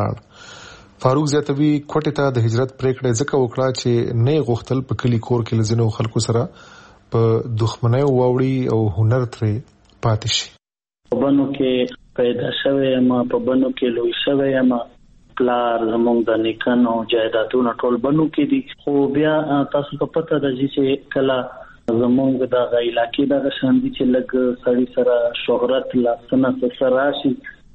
ولاړ. فاروق زیاتوي کوټې ته د هجرت پریکړه ځکه وکړه چې نه غوښتل په کلی کور کې لزینو خلکو سره په دښمنۍ واوړي او هنر ترې پاتې شي. په بنو کې پیدا شوی یم، په بنو کې لوی شوی یم، پلار زمونږ د نیکانو جایدادونه ټول بنو کې دي. خو بیا تاسو ته پته ده چې کله زمونږ د علاقې دغه شان دي چې لږ سړی سره شهرت لاسنه سره راشي،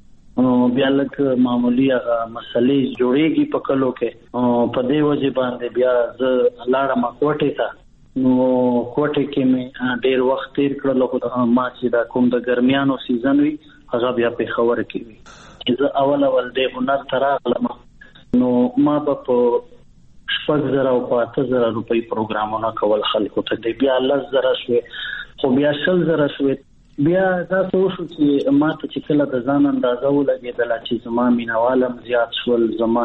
بیا لږ معمولی هغه مسلې جوړېږي په کلو کې. په دې وجه باندې بیا زه لاړم کوټې ته. نو کوټې کې مې ډېر وخت تیر کړل. ما چې دا کوم د ګرمیانو سیزن وي هغه بیا په خبره کې وي چې زه اول اول د هنر ته راغلم. نو ما به په شپږ زره او په اته زره روپۍ پروګرامونه کول خلکو ته دی. بیا لس زره شوې، خو بیا شل زره شوې. بیا داسې وشو چې ما ته چې کله د ځان اندازه ولګېدله چې زما مینوالم زیات شول، زما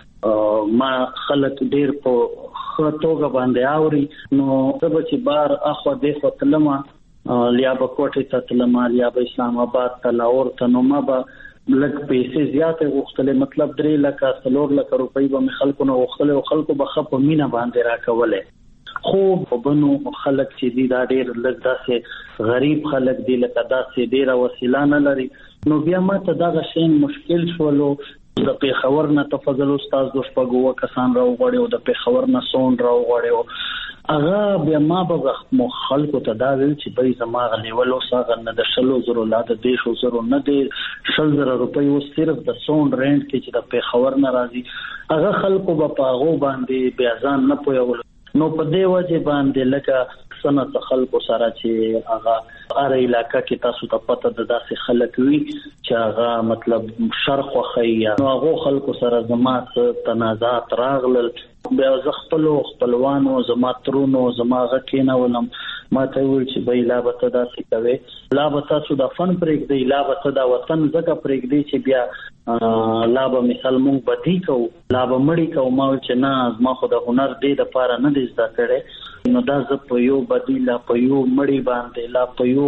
ما خلک ډېر په ښه توګه باندې اوري. نو زه به چې بار اخوا دېخوا تلمه، یا به کوټې ته تلمه، یا به اسلام آباد ته، لاهور ته، نو ما به لږ پیسې زیاتې غوښتلې، مطلب درې لکه څلور لکه روپۍ به مې خلکو نه غوښتلې او خلکو به ښه په مینه باندې راکولې. خو په بنو خلک چې دي دا ډېر لږ داسې غریب خلک دي، لکه داسې ډېره وسیله نه لري. نو بیا ما ته دغه شی مشکل شولو. د پېښور نه تفضل استاد د شپږ اووه کسان راوغواړي او د پېښور نه سوند راوغواړي. هغه بیا ما به مو خلکو ته دا ویل چې بای زما هغه لیول اوس هغه نه د شلو زرو لا د دېرشو زرو نه دی، شل زره روپۍ اوس صرف د سوند رینټ کې چې د پېښور نه راځي. هغه خلکو به په هغو باندې بیا ځان نه پوهول. نو په دې وجه باندې لکه سنت خلکو سره چې هغه هر علاقه کې تاسو ته پته د داسې خلک وي چې هغه مطلب شرخ خوښي، نو هغه خلکو سره زما تنازعات راغلل. بیا زه خپل خپلوانو زما ترونو زما هغه کېنولم، ما ته ویل چې بای لا به ته داسې کوې، لا به تاسو د فن پرېږدئ، لا به ته دا وطن ځکه پرېږدئ چې بیا لا به مثال مونږ بدي کوو، لا به مړي کوو. ما ویل چې نه، زما خو د هنر دې دپاره نه دی زده کړی. نو دا زه په یو بدي، لا په یو مړي باندې، لا په یو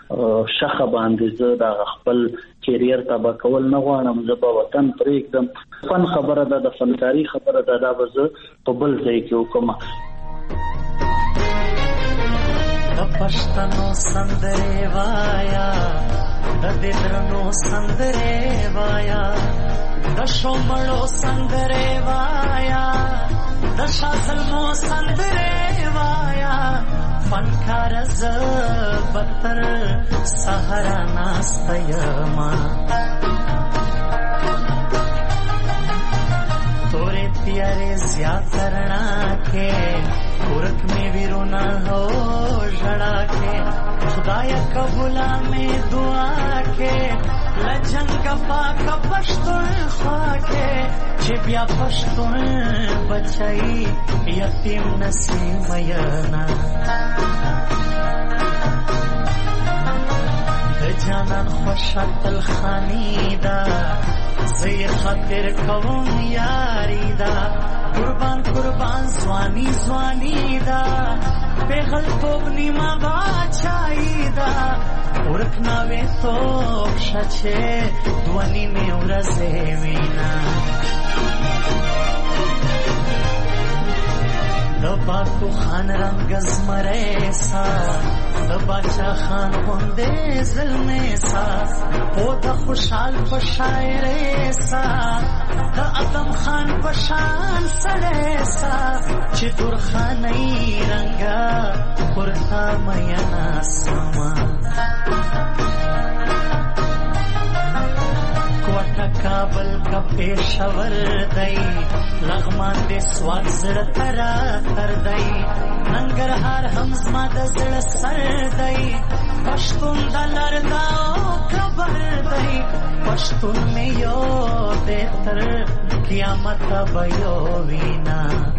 شخه باندې زه دا خپل کیریر تبا کول نه غواړم. زه به وطن پرېږدم. فن خبره ده، د فنکاري خبره ده، دا به زه په بل ځای کې وکړم. د پښتنو سندرې وایا، د دې درنو سندرې وایا، د شومړو سندرې وایا، د شازلمو سندرې وایا. فنکار ز بتر سهرا ناستیما، تورې تیارے زیاد رڼا کې ورک می ویرونا هو ژړا کې خدایا قبولا می دعا کې لجنګ پاک پښتون خوا کې چې بیا پښتون بچای یتیم نسیم مینا جانان خوشت الخانی دا زی خاطر کوم یاری دا قربان قربان زوانی زوانی دا پیغل توب نیما باچائی دا ورکناوی توب شچه دوانی میں ورزے وینا دباکو خان رنگز مریسا دباچا خان ہوندے ظلمے سا پودا خوشحال پشائرے سا دا ادم خان پشان سڑے سا چی دور خانی رنگا پرتا مینا سما کوٹا کابل کا پیشور دئی لغمان دے سواد زړه ترا تر دی ننګرهار هم زما د زړه سر دی پښتون د لر دا خبر دی پښتون مې یو دې تر قیامت به یو وینا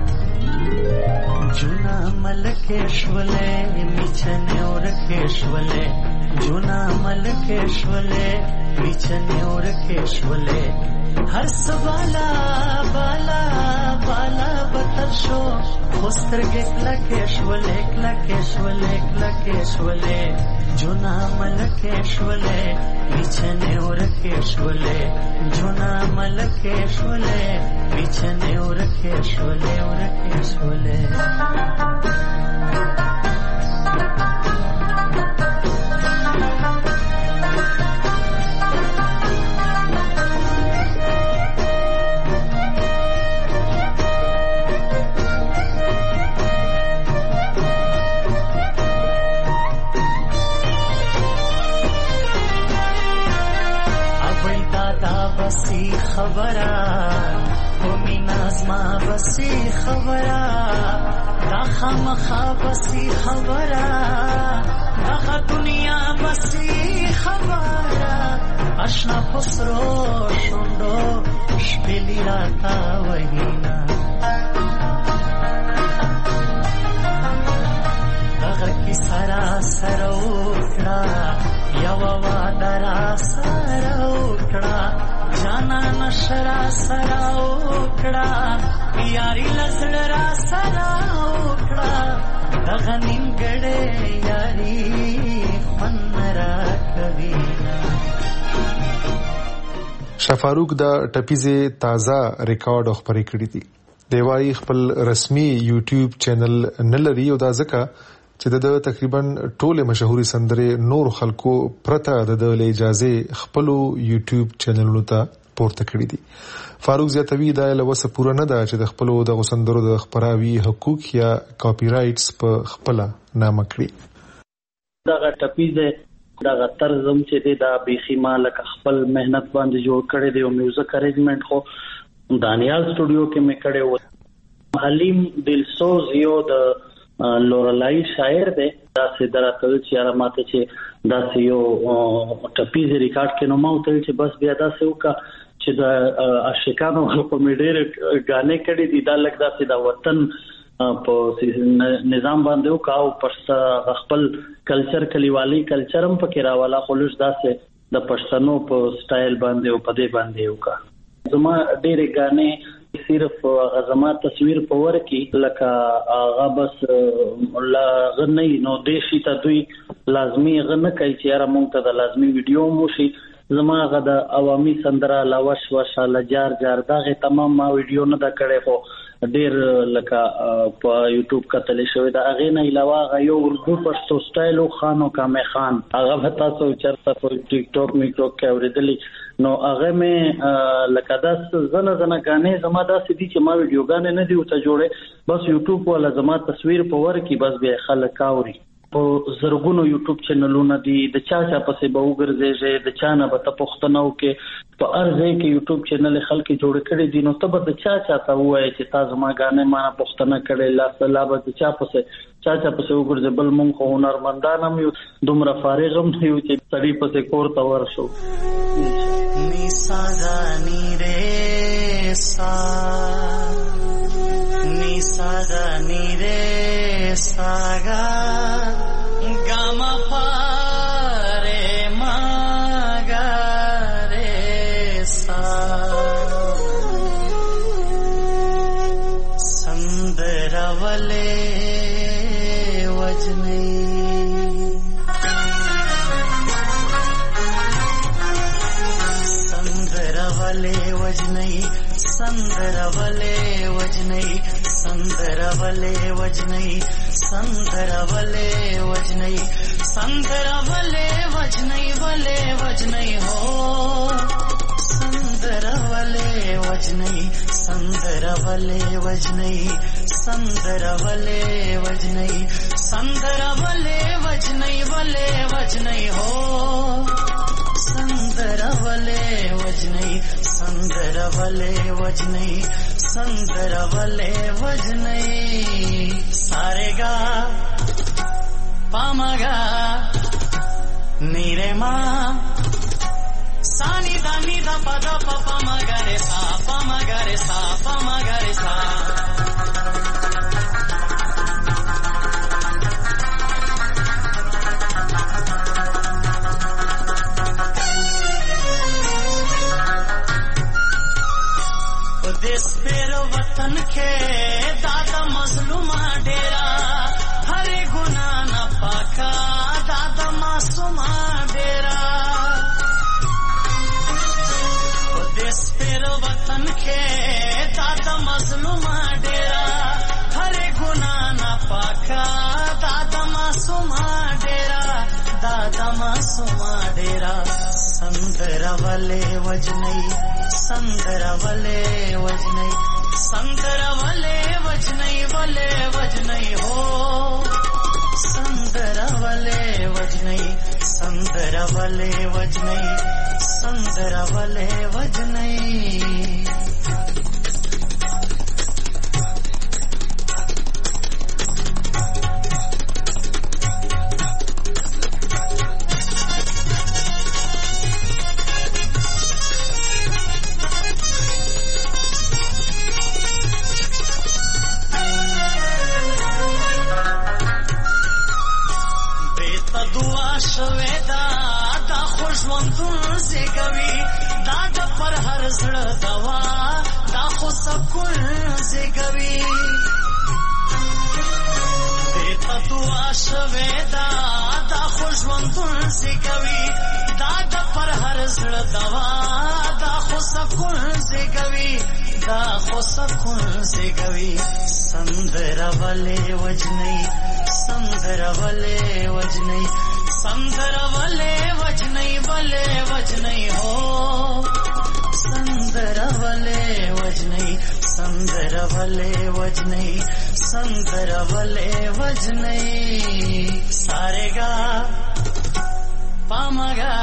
جونا ملکشولې میچنه ورکشولې جونا ملکشولې میچنه ورکشولې هر سوالا بالا بالا بترشو خوستر کلکشولې کلکشولې کلکشولې جونا ملکشولې میچنه ورکشولې جونا ملکشولې میچنه ورکشولې ورکشولې بسی خبرا کومی نازما بسی خبرا دا خامخا بسی خبرا دا دنیا بسی خبرا اشنا پسرو شوندو شپلی راتا وحینا دغه کی سرا سروکڑا یوا وادرا سروکڑا جانا نشرا سراوکڑا یاری لسڑرا سراوکڑا دغه نیمګړې یاری خنرا کوي شفاروق دا ټپیزه تازه ریکارډ خبرې کړې دي دیوای خپل رسمي یوټیوب چینل نه لري او دا ځکه چې د تقریبا ټوله مشهوري سندره نور خلکو پرته د اجازه خپل یوټیوب چینلونو ته پورته کړی دي فاروق زیاتوی دا لوسه پوره نه ده چې د خپل د غسندرو د خبراوي حقوق یا کاپی رائټس په خپل نامه کړی دا ټپیزه دا ترجم چې دا بيخي مالک خپل مهنت باندې جوړ کړی دی او میوزیک ارینجمنت خو دانیال سټوډیو کې مې کړی و حلیم دلسوز یو د لورلای شاعر دی دا سه درته چې یاره ماته چې دا یو ټپیز ریکارډ کې نو ما وتل چې بس بیا دا سه وکا چې د عاشقانو په میډر غانې کړي دي دا لګ دا سه د وطن په نظام باندې وکاو پر خپل کلچر کلیوالي کلچرم پکې راواله خلوص دا سه د پښتنو په سټایل باندې او په دې باندې وکا زما ډېرې غانې صرف غزما تصویر پور کې لکه هغه بس لا غنی نو دیشي ته دوی لازمی غنه کوي چې را مونږ ته د لازمی ویډیو مو شي زما غا د عوامي سندره لاوش وشاله جار جار دغه تمام ما ویډیو نه دا کړې خو ډیر لکه په یوټیوب کتل شوی دا اغه نه علاوه غ یو اردو پښتو سټایل خانو کامه خان هغه تاسو چرته په ټیک ټاک میکرو کې اوریدلی نو هغه مې لکه داس زنه زنه غانې زما داسې دي چې ما ویډیو غانې نه دی او ته جوړه بس یوټیوب ولا زما تصویر په ور کې بس به خلک کاوري په زرګونو یوټیوب چینلونه دي د چا چا پسې به وګرځي د چا نه به ته پوښتنه وکې په هر ځای کې یوټیوب چینل خلک جوړ کړي دي نو ته به د چا چا ته وایي چې تا زما غانې ما نه پوښتنه کړې لا سلا به د چا پسې چا چا پسې وګرځي بل مونږ خو هنرمندان هم یو دومره فارغ هم نه یو چې سړی پسې کور ته ورشو نی سادا نی رے سا نی سادا نی رے ساگا گاما پا رے ما گا رے سا سندر ولے وجنی سندر ولے وجنی سندر ولے وجنی سندر ولے وجنی سندر ولے وجنی سندر ولے وجنی ولے وجنی ہو سندر ولے وجنی سندر ولے وجنی سندر ولے وجنی سندر ولے وجنی ولے وجنی ہو سندر ولے وجنی سندر ولے وجنی سندر ولے وجنی سارے گا پامگا نیرے ماں سانی دانی دا پدا پا مگا رے سا پامگا رے سا پامگا رے سا دیس پیر وطن کے دادا مظلومہ ڈیرا ہر گناہ نہ پاکا دادا معصومہ ڈیرا دیس پیر وطن کے دادا مظلومہ ڈیرا ہر گناہ نہ پاکا دادا معصومہ ڈیرا دادا معصومہ ڈیرا سندر ولے وجنی سندر ولے وجنی سندر ولے وجنی ولے وجنی ہو سندر ولے وجنی سندر ولے وجنی سندر ولے وجنی سندر ولے وجنی سندر ولے وجنی سندر ولے وجنی ولے وجنی ہو سندر ولے وجنی سندر ولے وجنی سندر ولے وجنی سارے گا پامگا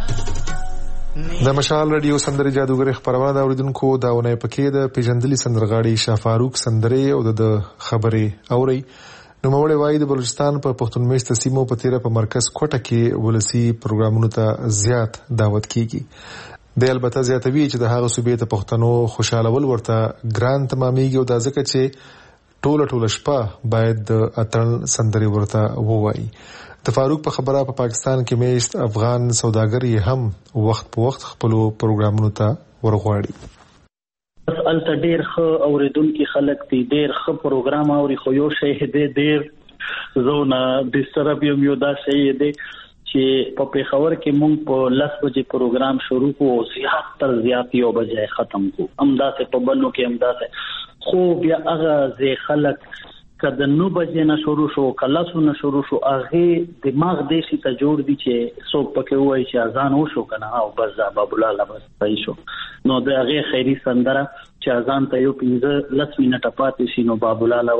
د مشال رادیو سندرې جادوګر خبرونه دا اوریدونکو داونه پکې د پیژندلي سندرغاړي شاه فاروق سندرې او د خبرې اوري نو مولوی وای د بلوچستان په پښتون میشته سیمو په تیره په مرکز کوټه کې ولسی پروګرامونو ته زیات دعوت کیږي د البته زیاتوي چې د هغه صوبې ته پښتنو خوشاله ول ورته ګران تمامېږي او د ځکه چې ټوله ټوله شپه باید د اتن سندرې ورته ووایي د فاروق په خبره په پا پاکستان کې میشت افغان سوداګر یې هم وخت په وخت خپل پروګرامونو ته ورغواړي بس الته ډیر ښه اوریدونکي خلک دي ډیر ښه پروګرام اوري خو یو شی دې ډیر زونه د سره یو یو دا شی دې چې په پیښور کې مونږ په لس بجې پروګرام شروع کوو زیات تر زیات یو بجې ختم کوو امداسه په بنو کې امداسه خو بیا هغه زی خلک کله نو بجې نه شروع شو کله سو نه شروع شو هغه دماغ دې شي ته جوړ دي چې څوک پکې وایي چې اذان وشو کنه او بس باب الله بس صحیح شو نو د هغه خیری سندره چې اذان ته یو پنځه لس منټه پاتې شي نو باب الله وای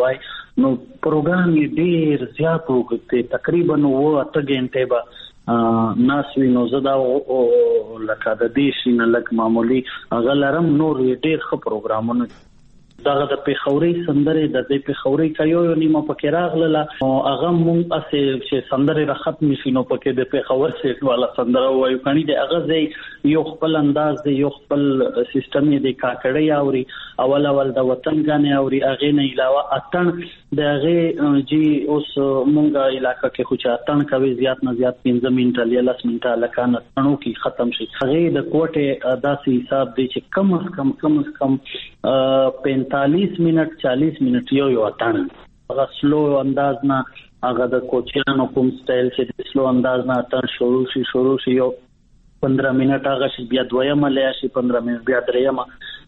نو پروګرام یې ډیر زیات وګته تقریبا و اته غنټه به ناس وینو زدا او لکه د دې شینه لک معمولی غلرم نور ډیر ښه پروګرامونه دغه د پیښوري سندرې د دې پیښوري کایو نیمه پکې راغله او هغه مونږ اسه چې سندرې را ختم شي نو پکې د پیښور سیټ والا سندره وایو کني د هغه ځای یو خپل انداز دی یو خپل سیستم دی کاکړی اوري اول اول د وطن غانې اوري هغه نه علاوه اتن د هغه جی اوس مونږه علاقې کې خو چې اتن کوي زیات نه زیات پنځه منټه یا لس منټه لکانه تنو کې ختم شي هغه د کوټه داسې حساب دی چې کم از کم کم از کم پینتالیس منٹ چالیس منٹ یو یو اتن هغه سلو انداز نه هغه د کوچیانو کوم سټایل چې سلو انداز نه اتن شروع شي شروع شي یو پندرہ منٹ هغه شي بیا دویمه لیا شي پندرہ منٹ بیا دریمه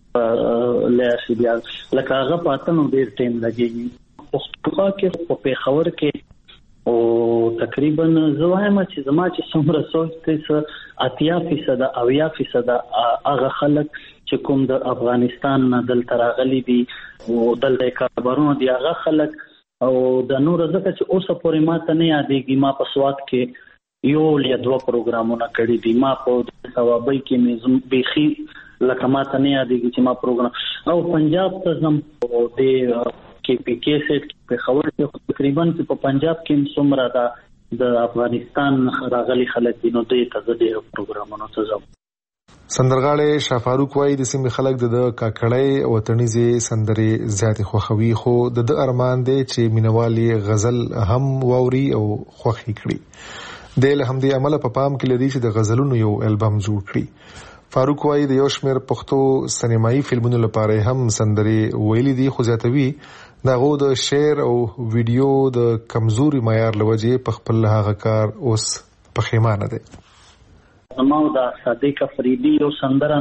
لیا شي بیا لکه هغه پاتنو ډیر ټیم لګي پښتو کې په پیښور کې او تقریبا زوایم چې زما چې څومره سوچ ته اتیا فیصد اویا فیصد هغه خلک چې کوم د افغانستان نه دل تراغلي دي او دل د کاربارونو دی هغه خلک او د نور ځکه چې اوسه پورې ماته نه یادېږي ما په سواد کې یو یا دوه پروګرامونه کړی دي ما په ثوابي کې مې بيخي لکه ماته نه یادېږي چې ما پروګرام او پنجاب ته زم د کې پی کې سیټ په خبر کې تقریبا په پنجاب کې څومره دا د افغانستان راغلي خلک دي نو دوی ته د پروګرامونو ته ځم سندرغاړي شاه فاروق وایي د سیمې خلک د کاکړۍ وطنيزي سندرې زیاتې خوښوي خو د ارمان دی چې مینوالي غزل هم ووري او خوښي کړي د له همدې عمل په پام کې لدی چې د غزلونو یو البم جوړ کړي فاروق وایي د یو شمېر پښتو سینمایي فلمونو لپاره هم سندرې ویلي دي خو زیاتوي دغه د شعر او ویډیو د کمزوري معیار لوجې په خپل هغه کار اوس پښیمانه دي نو دا صادق افریدی یو سندره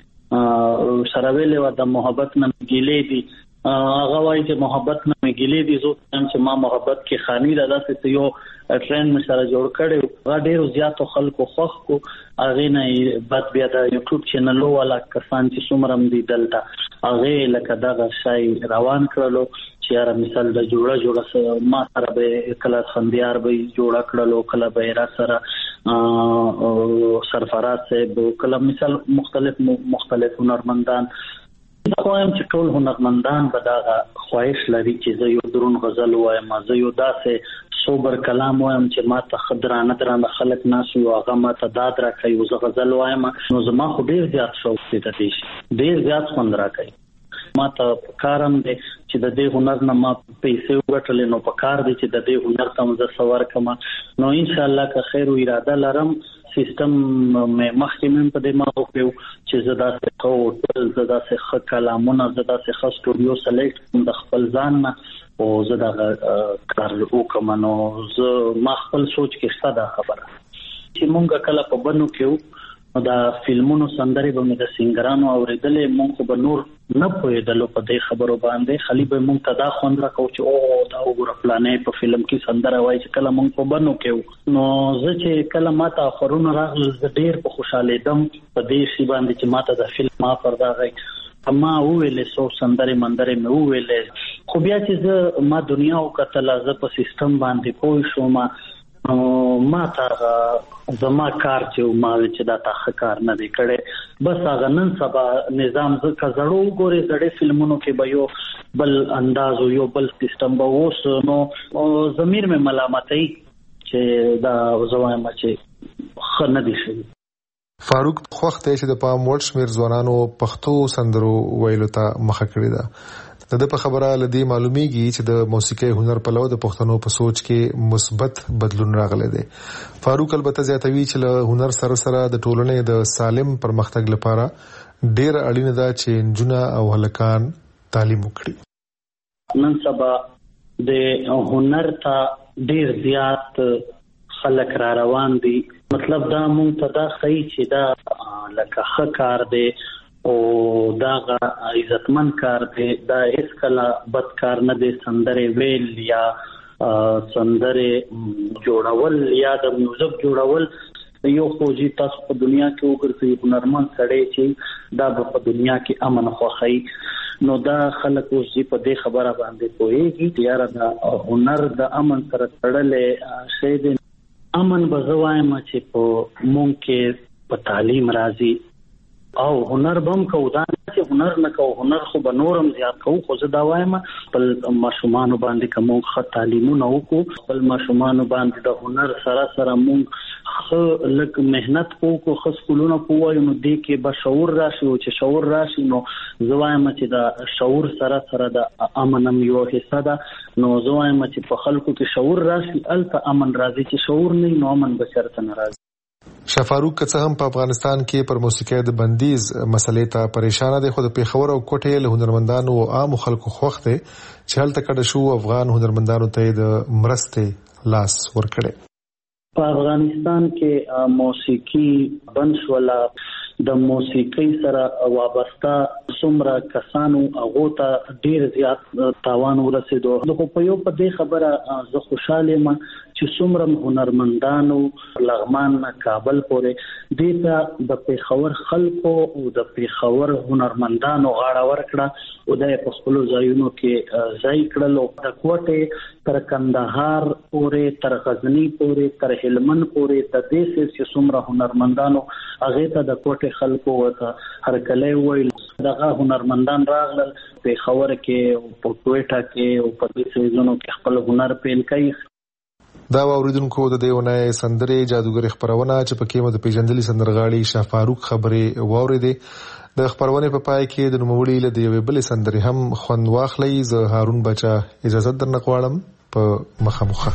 مې سره ویلې و د محبت نه ګیلې دي هغه وایي چې محبت نه ګیلې دي زه چې ما محبت کې خاني دا داسې یو ټرند مشره جوړ کړي هغه ډېر زیات خلکو خوښ کو هغه نه بعد بیا د یوټیوب چینل والا کسان چې څومره دي دلته هغه لکه دا شای روان کړلو چې یاره مثال د جوړه جوړه ما سره به کله خندیار به جوړه کړلو کله به را سره سرفراز صاحب کله مثال مختلف مختلف هنرمندان دا وایم چې ټول هنرمندان به دا خواهش لري چې زه یو درون غزل وایم زه یو داسې صبر کلام وایم چې ما ته خدرانه درانه خلک ناسو هغه ما ته داد را کوي زه غزل وایم نو زما خو ډیر زیات شوق دی د دې ډیر زیات خوند را کوي ما ته کارم دی چې د دې هنر نه ما پیسې وګټلې نو په کار دی چې د دې هنر ته زه سوار کما نو ان شاء الله که خیر او اراده لرم سیستم مې مخکې من په دې ما وکړو چې زدا سه کوټل زدا سه خ کلامونه زدا سه خ سټوډیو سلیکټ د خپل ځان نه او زدا کار وکم نو زه ما خپل سوچ کې ستاسو خبره چې مونږ کله په بنو کې دا فلمونو سندري به مې د سنگرانو اوریدلې مونږ به نور نه پوهېدلو په دې خبرو باندې خالي به مونږ ته دا خوند راکو چې او دا وګوره پلانې په فلم کې سندره وایي چې کله مونږ په بنو کې نو زه چې کله ماته افرونه راغلل زه ډېر په خوشاله دم په دې شی باندې چې ماته د فلم افر راغی اما ویلې سو سندري مندري مې ویلې خو بیا چې زه ما دنیا او کتل زه په سیستم باندې پوه شوم ما تا زما کار چې ما چې دا تاخه کار نه دی کړي بس هغه نن سبا نظام زکه زړو ګوري زړې فلمونو کې به یو بل انداز او یو بل سیستم به اوس نو ضمیر مې ملامتای چې دا زوایم چې خنه دي شي فاروق خوخته چې د پام وړ شمیر ځوانانو پښتو سندرو ویلو ته مخه کړی ده د په خبره لدی معلومیږي چې د موسیقي هنر په لور د پښتنو په سوچ کې مثبت بدلون راغلی دی فاروق البته زیاتوي چې له هنر سره سره د ټولنې د سالم پرمختګ لپاره ډیر اړینه ده چې جنا او هلکان تعلیم وکړي نن سبا د هنر ته ډیر زیات خلک را روان دي مطلب دا مونږ ته دا خی چې دا لکه ښه کار دی او دا عزتمن کار دی دا هیڅ کله بد کار نه دی سندره ویل یا سندره جوړول یا د میوزیک جوړول یو خوږی تاسو په دنیا کې وګرځي هنرمند سړی چې دا په دنیا کې امن خوخی نو دا خلک اوس په دې خبره باندې پوهیږي یاره دا هنر د امن سره تړلې شی دی. امن به زه وایم چې په مونږ کې په تعلیم راځي او هنر بم کو دا چې هنر نه کو هنر خو به نورم زیات کو خو زه دا وایم خپل ماشومان باندې کوم ښه تعلیمونه وکړو خپل ماشومان باندې د هنر سره سره مونږ خو لکه مهنت وکړو خو سکولونه پوهایم نو دې کې به شعور راشي او چې شعور راشي نو زه وایم چې دا شعور سره سره د امن یو حصہ ده. نو زه وایم چې په خلکو کې شعور راشي الته امن راځي چې شعور نه نو امن به چرته نه راځي. شاه فاروق که هم په افغانستان کې پر موسیقۍ د بندیز مسلې ته پریشان دي خو د پیښور او کوټې له هنرمندانو او عام خلکو خوښ دي چې هلته کډه شو افغان هنرمندانو ته د مرستې لاس ورکړي. په افغانستان کې موسیقي بنشولا د موسیقۍ سره وابسته څومره کسانو هغه ته ډیر زیات تاوان ورسېدو. نو په یو په دې خبره زه خوشاله یم چې څومره هنرمندانو لغمان کابل پورې دې د پیښور خلکو او د پیښور هنرمندانو غاړه ورکړه او د په خپل ځایونو کې ځای کړل او د کوټې تر کندهار پورې تر غزنی پورې تر هلمند پورې د دې چې څومره هنرمندانو هغه ته د کوټې خلکو ورته هر کله ویل دغه هنرمندان راغلل پیښور کې او په کوټه کې او په دې ځایونو کې خپل هنر پیل کړي. دا اوریدونکو د دیونه سندرې جادوګر خبرونه چې پکې مو د پیژندلي سندرغاړي شاه فاروق خبرې واوریدې. د خبرونه په پای کې د نوموړي له دیوې بلې سندرې هم خوند واخلئ. زه هارون بچا اجازه درنه غواړم په مخامخه.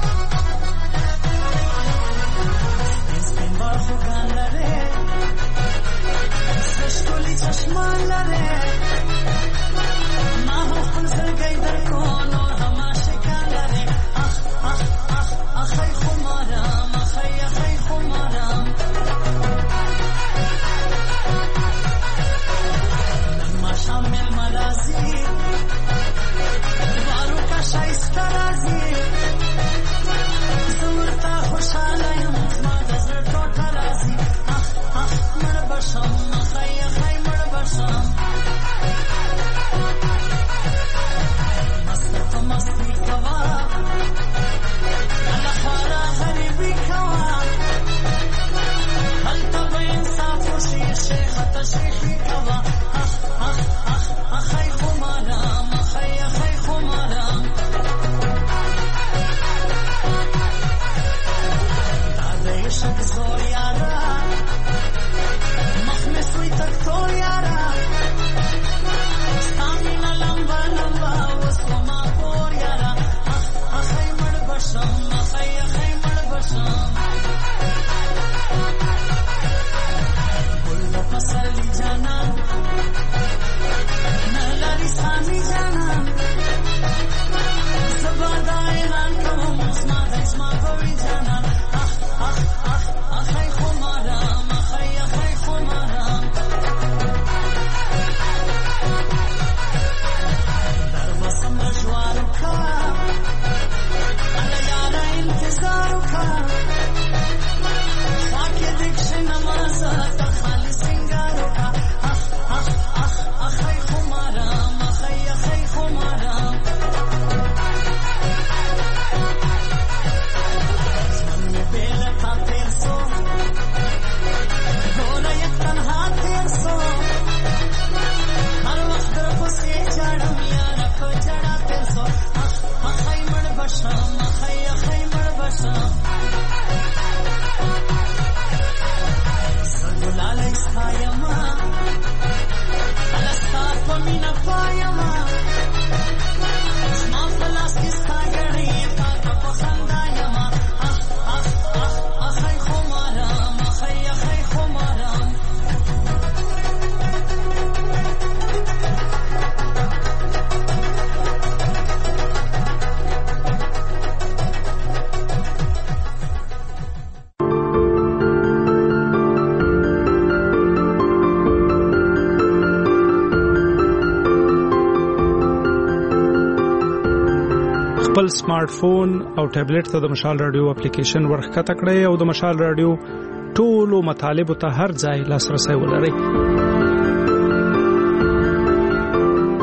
خپل سمارټ فون او ټابلیټ ته د مشال رادیو اپلیکیشن ورخکته کړئ او د مشال رادیو ټولو مطالبه ته هر ځای لاسرسي ولرئ.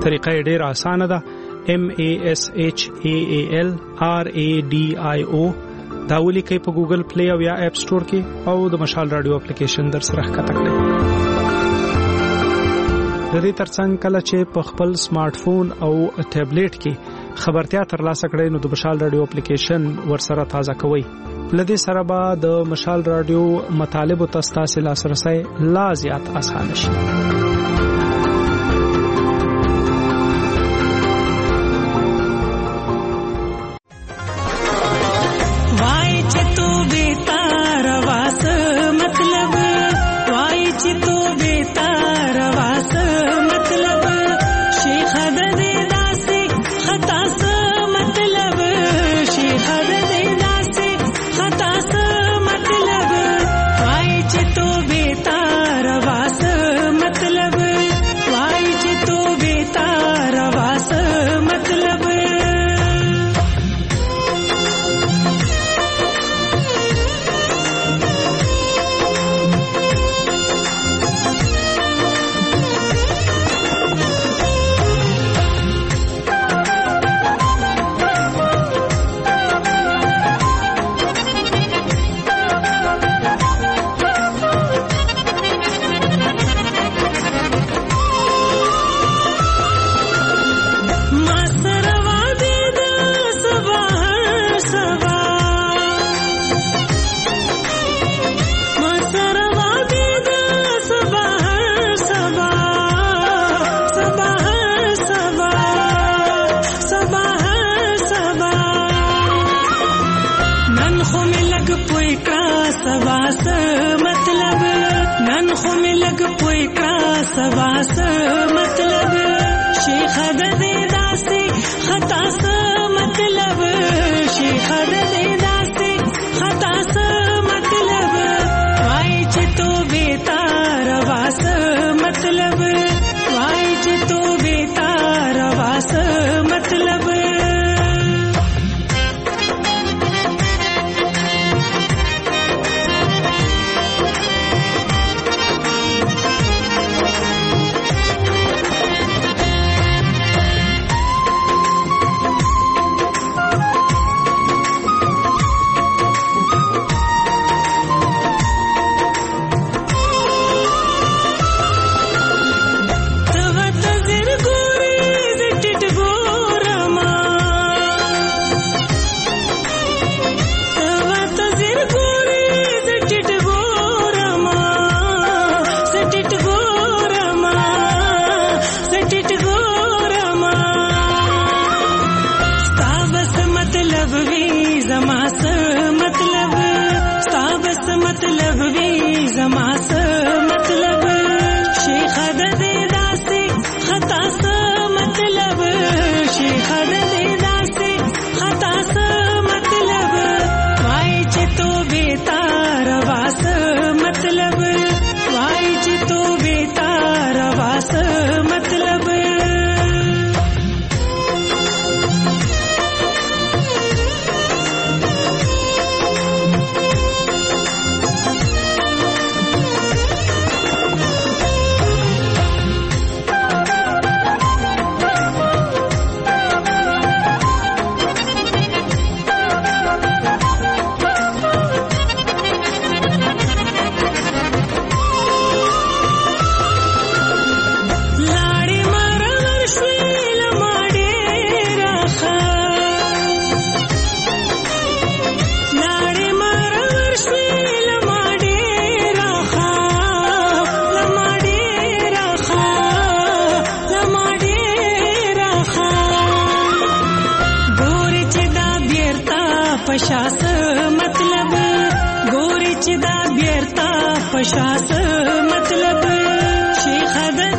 طریقه یې ډیره اسانه ده. M A S H A A L R A D I O دا ولیکئ په ګوګل پلی او یا اپ سٹور کې او د مشال رادیو اپلیکیشن در سره ښکته کړئ. د دې ترڅنګ کله چې په خپل سمارټ فون او ټابلیټ کې خبرتیا ترلاسه کړئ نو د مشال رادیو اپلیکیشن ورسره تازه کوئ. لدې سره به د مشال رادیو مطالب او تاسو لاسرسي لا زیات اسانه شي. पशास मतलब गोरी चिदा बेरता पशास मतलब शेख